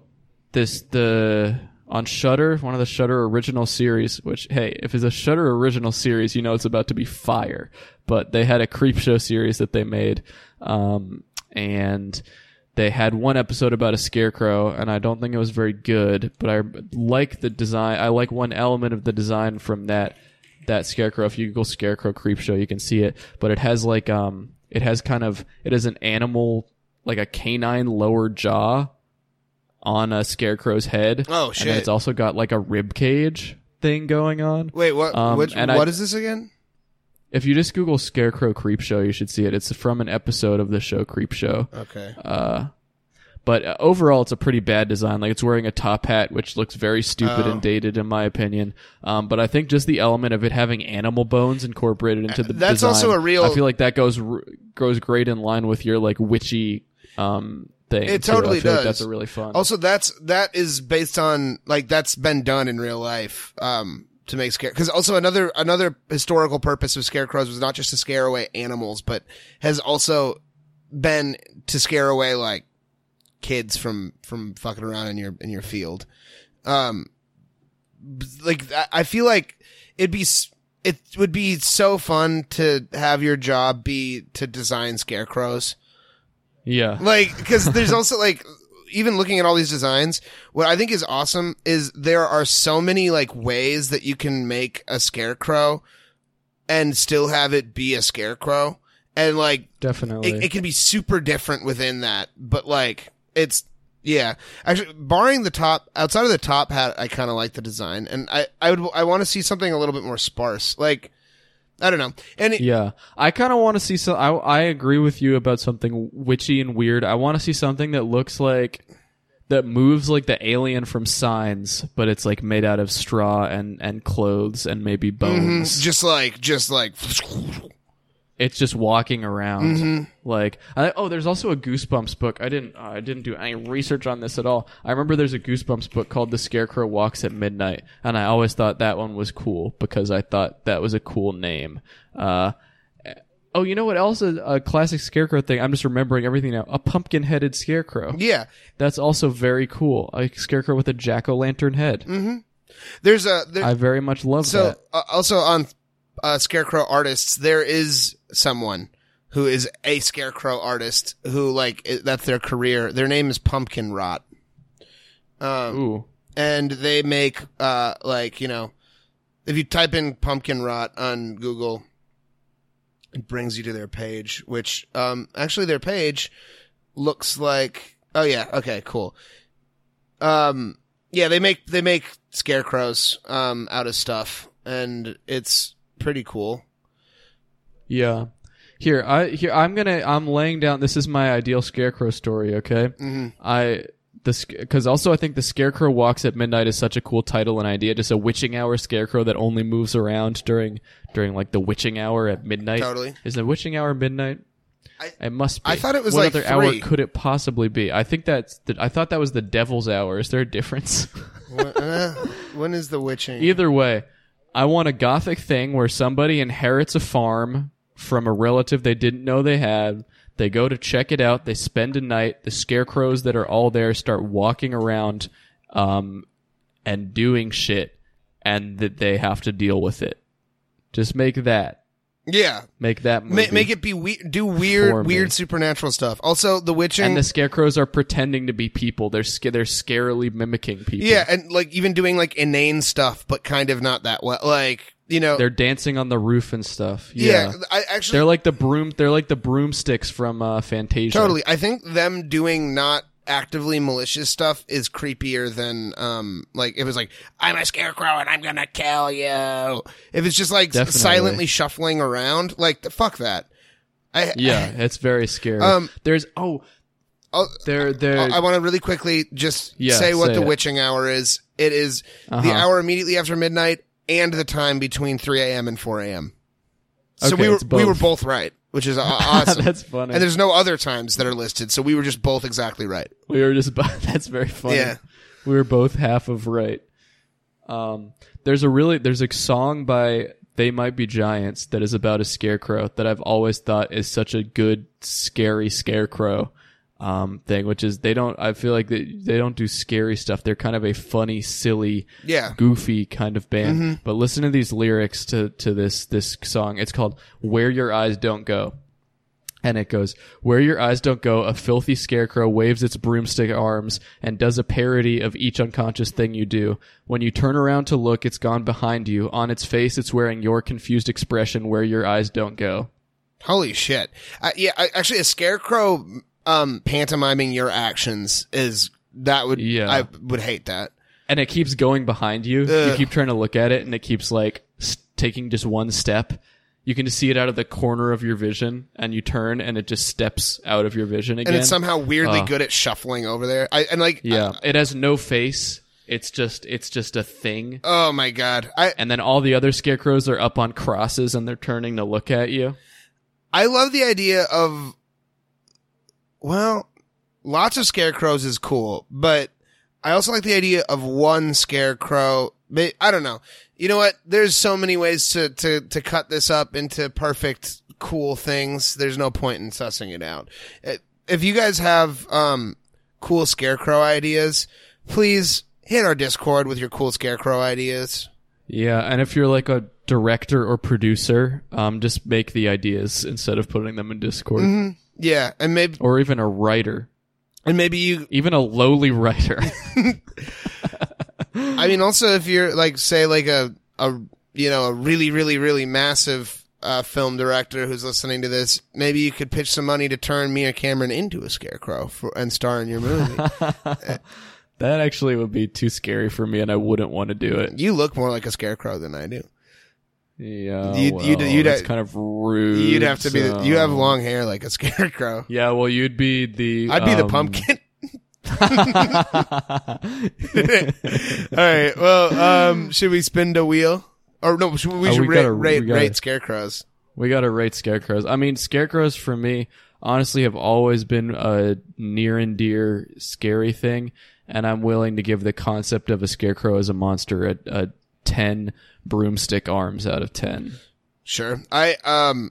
on Shudder, one of the Shudder original series, which, hey, if it's a Shudder original series, you know it's about to be fire. But they had a Creepshow series that they made, and they had one episode about a scarecrow, and I don't think it was very good, but I like the design. I like one element of the design from that scarecrow. If you Google Scarecrow Creepshow, you can see it. But it has it is an animal, like a canine lower jaw on a scarecrow's head. Oh, shit. And then it's also got like a rib cage thing going on. Wait, what? What is this again? If you just Google Scarecrow Creepshow, you should see it. It's from an episode of the show Creepshow. Okay. But overall, it's a pretty bad design. Like, it's wearing a top hat, which looks very stupid and dated, in my opinion. But I think just the element of it having animal bones incorporated into the That's design, also a real. I feel like that goes great in line with your like witchy thing. It totally I feel does. Like that's a really fun. Also, that is based on like that's been done in real life. To make because also another historical purpose of scarecrows was not just to scare away animals, but has also been to scare away like kids from fucking around in your field. Like I feel like it would be so fun to have your job be to design scarecrows. Yeah. Like, because there's also like, even looking at all these designs, what I think is awesome is there are so many like ways that you can make a scarecrow and still have it be a scarecrow. And like, definitely, it can be super different within that, but like, it's, yeah. Actually, barring the top, outside of the top hat, I kind of like the design, and I want to see something a little bit more sparse. Like, I don't know. And yeah, I kind of want to see some. I agree with you about something witchy and weird. I want to see something that looks like, that moves like the alien from Signs, but it's like made out of straw and clothes and maybe bones. just like. It's just walking around. Like, there's also a Goosebumps book. I didn't do any research on this at all. I remember there's a Goosebumps book called The Scarecrow Walks at Midnight, and I always thought that one was cool because I thought that was a cool name. You know what else is a classic Scarecrow thing? I'm just remembering everything now. A pumpkin-headed Scarecrow. Yeah. That's also very cool. A Scarecrow with a jack-o'-lantern head. I very much love that. Also on Scarecrow artists, there is someone who is a Scarecrow artist who, like, that's their career. Their name is Pumpkin Rot. Ooh. And they make, like, you know, if you type in Pumpkin Rot on Google, it brings you to their page, which, actually their page looks like, oh yeah, okay, cool. Yeah, they make scarecrows, out of stuff, and it's pretty cool. Yeah. I'm laying down, this is my ideal Scarecrow story, okay? Because also I think The Scarecrow Walks at Midnight is such a cool title and idea. Just a witching hour scarecrow that only moves around during like the witching hour at midnight. Totally. Is the witching hour midnight? It must be. I thought it was what like other 3. hour could it possibly be? I think I thought that was the devil's hour. Is there a difference? When is the witching? Either way, I want a gothic thing where somebody inherits a farm from a relative they didn't know they had. They go to check it out. They spend a night. The scarecrows that are all there start walking around and doing shit, and that they have to deal with it. Just make that. Yeah. Make that movie. Make it be do weird supernatural stuff. Also, the witching. And the scarecrows are pretending to be people. They're scarily mimicking people. Yeah, and like even doing like inane stuff, but kind of not that well. Like, you know, they're dancing on the roof and stuff. Yeah, I actually they're like the broomsticks from Fantasia. Totally. I think them doing not actively malicious stuff is creepier than like if it's like, I'm a scarecrow and I'm gonna kill you. If it's just like silently shuffling around, like fuck that. It's very scary. There's I want to really quickly just say what the witching hour is. It is the hour immediately after midnight and the time between 3 a.m. and 4 a.m. So okay, we were both right, which is awesome. That's funny. And there's no other times that are listed, so we were just both exactly right. That's very funny. Yeah. We were both half of right. There's a song by They Might Be Giants that is about a scarecrow that I've always thought is such a good, scary scarecrow thing, which is I feel like they don't do scary stuff. They're kind of a funny, silly, goofy kind of band. Mm-hmm. But listen to these lyrics to this song. It's called Where Your Eyes Don't Go. And it goes, where your eyes don't go, a filthy scarecrow waves its broomstick arms and does a parody of each unconscious thing you do. When you turn around to look, it's gone behind you. On its face, it's wearing your confused expression, where your eyes don't go. Holy shit. Actually, a scarecrow pantomiming your actions I would hate that. And it keeps going behind you. Ugh. You keep trying to look at it, and it keeps like taking just one step. You can just see it out of the corner of your vision, and you turn, and it just steps out of your vision again. And it's somehow weirdly good at shuffling over there. It has no face. It's just a thing. Oh my god! And then all the other scarecrows are up on crosses, and they're turning to look at you. I love the idea of. Well, lots of scarecrows is cool, but I also like the idea of one scarecrow. I don't know. You know what? There's so many ways to cut this up into perfect, cool things. There's no point in sussing it out. If you guys have, cool Scarecrow ideas, please hit our Discord with your cool Scarecrow ideas. Yeah, and if you're like a director or producer, just make the ideas instead of putting them in Discord. Mm-hmm. Yeah, and maybe Or even a writer. And maybe you... Even a lowly writer. I mean, also, if you're, like, say, like, a really, really, really massive film director who's listening to this, maybe you could pitch some money to turn Mia Cameron into a Scarecrow and star in your movie. That actually would be too scary for me, and I wouldn't want to do it. You look more like a Scarecrow than I do. Yeah, that's kind of rude. You'd have to be. You have long hair like a Scarecrow. Yeah, well, you'd be the. I'd be the pumpkin. All right. Well, should we spin the wheel? Or no, we should rate Scarecrows. We gotta rate Scarecrows. I mean, Scarecrows for me, honestly, have always been a near and dear scary thing, and I'm willing to give the concept of a Scarecrow as a monster a 10 broomstick arms out of 10. Sure. I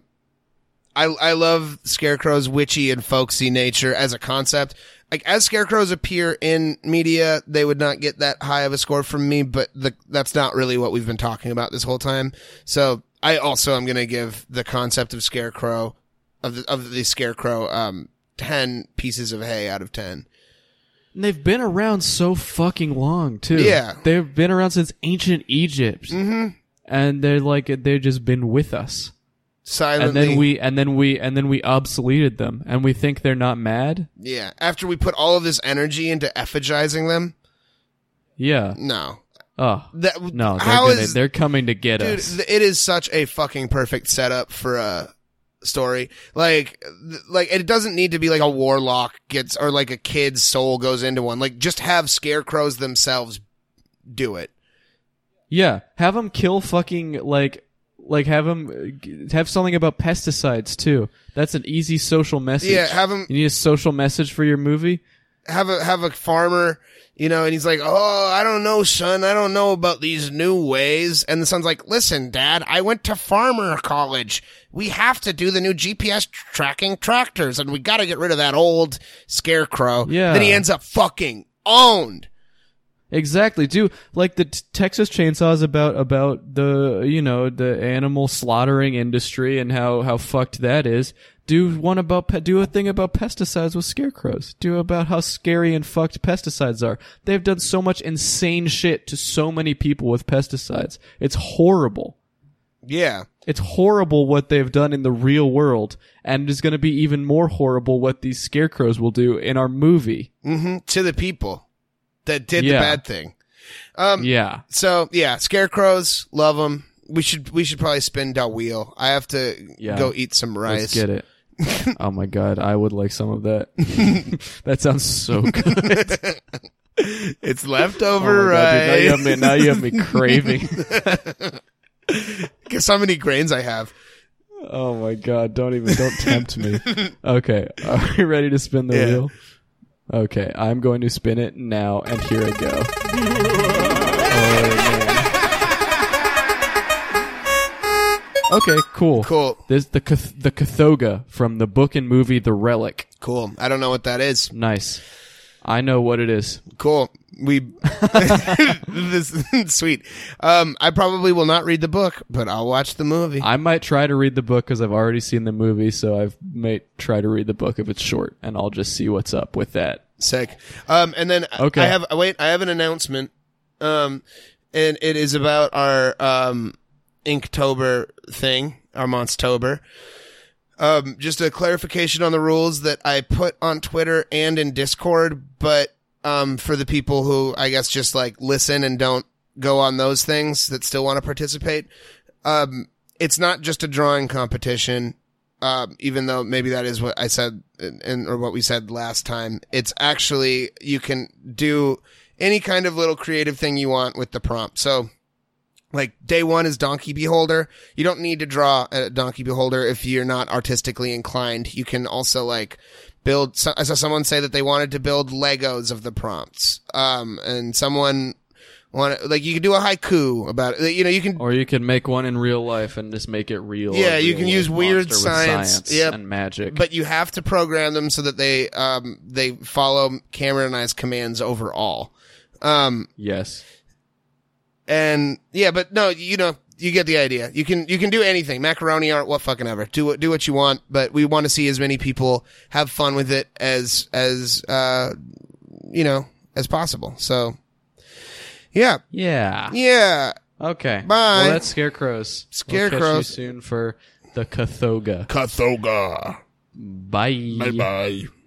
love Scarecrow's witchy and folksy nature as a concept. Like, as Scarecrows appear in media, they would not get that high of a score from me, but that's not really what we've been talking about this whole time. So I also am going to give the concept of Scarecrow, of the Scarecrow, 10 pieces of hay out of 10. And they've been around so fucking long, too. Yeah. They've been around since ancient Egypt. Mm-hmm. And they've just been with us. Silently. And then we obsoleted them, and we think they're not mad? Yeah. After we put all of this energy into effigising them? Yeah. No. Oh. No, they're coming to get us. Dude, it is such a fucking perfect setup for a story. Like it doesn't need to be like a warlock gets, or like a kid's soul goes into one. Like, just have Scarecrows themselves do it. Yeah. Have them kill fucking, like have something about pesticides too. That's an easy social message. Yeah, have them. You need a social message for your movie? Have a farmer, and he's like, "Oh, I don't know, son. I don't know about these new ways." And the son's like, "Listen, Dad, I went to farmer college. We have to do the new GPS tracking tractors, and we got to get rid of that old Scarecrow." Yeah. Then he ends up fucking owned. Exactly, dude. Like the Texas Chainsaw is about the the animal slaughtering industry and how fucked that is. Do a thing about pesticides with Scarecrows. Do about how scary and fucked pesticides are. They've done so much insane shit to so many people with pesticides. It's horrible. Yeah. It's horrible what they've done in the real world, and it's going to be even more horrible what these Scarecrows will do in our movie. Mm-hmm. To the people that did the bad thing. Yeah. So yeah, Scarecrows, love them. We should probably spin that wheel. I have to go eat some rice. Let's get it. Oh my god, I would like some of that. That sounds so good. It's leftover rice. Dude, now you have me craving. Guess how many grains I have. Oh my god, don't tempt me. Okay, are we ready to spin the wheel? Okay, I'm going to spin it now, and here I go. Oh, man. Okay, cool. There's the Cathoga from the book and movie The Relic. Cool. I don't know what that is. Nice. I know what it is. Cool. This sweet. I probably will not read the book, but I'll watch the movie. I might try to read the book because I've already seen the movie, so I might try to read the book if it's short, and I'll just see what's up with that. Sick. And then okay. I have an announcement. And it is about our Inktober thing, our Monstober. Just a clarification on the rules that I put on Twitter and in Discord, but for the people who I guess just like listen and don't go on those things that still want to participate, it's not just a drawing competition. Even though maybe that is what I said or what we said last time. It's actually, you can do any kind of little creative thing you want with the prompt. So, like, day one is Donkey Beholder. You don't need to draw a Donkey Beholder if you're not artistically inclined. You can also, like, I saw someone say that they wanted to build Legos of the prompts. And someone Like you can do a haiku about it. You know, you can. Or you can make one in real life and just make it real. Yeah, a you real can use life weird monster with science, yep. and magic. But you have to program them so that they follow Cameron and I's commands overall. Yes. And yeah, but no, you know, you get the idea. You can do anything. Macaroni art, what fucking ever. Do what you want, but we want to see as many people have fun with it as you know, as possible. So yeah. Yeah. Okay. Bye. Well, that's Scarecrows. We'll catch you soon for the Cathoga. Cathoga. Bye. Bye-bye.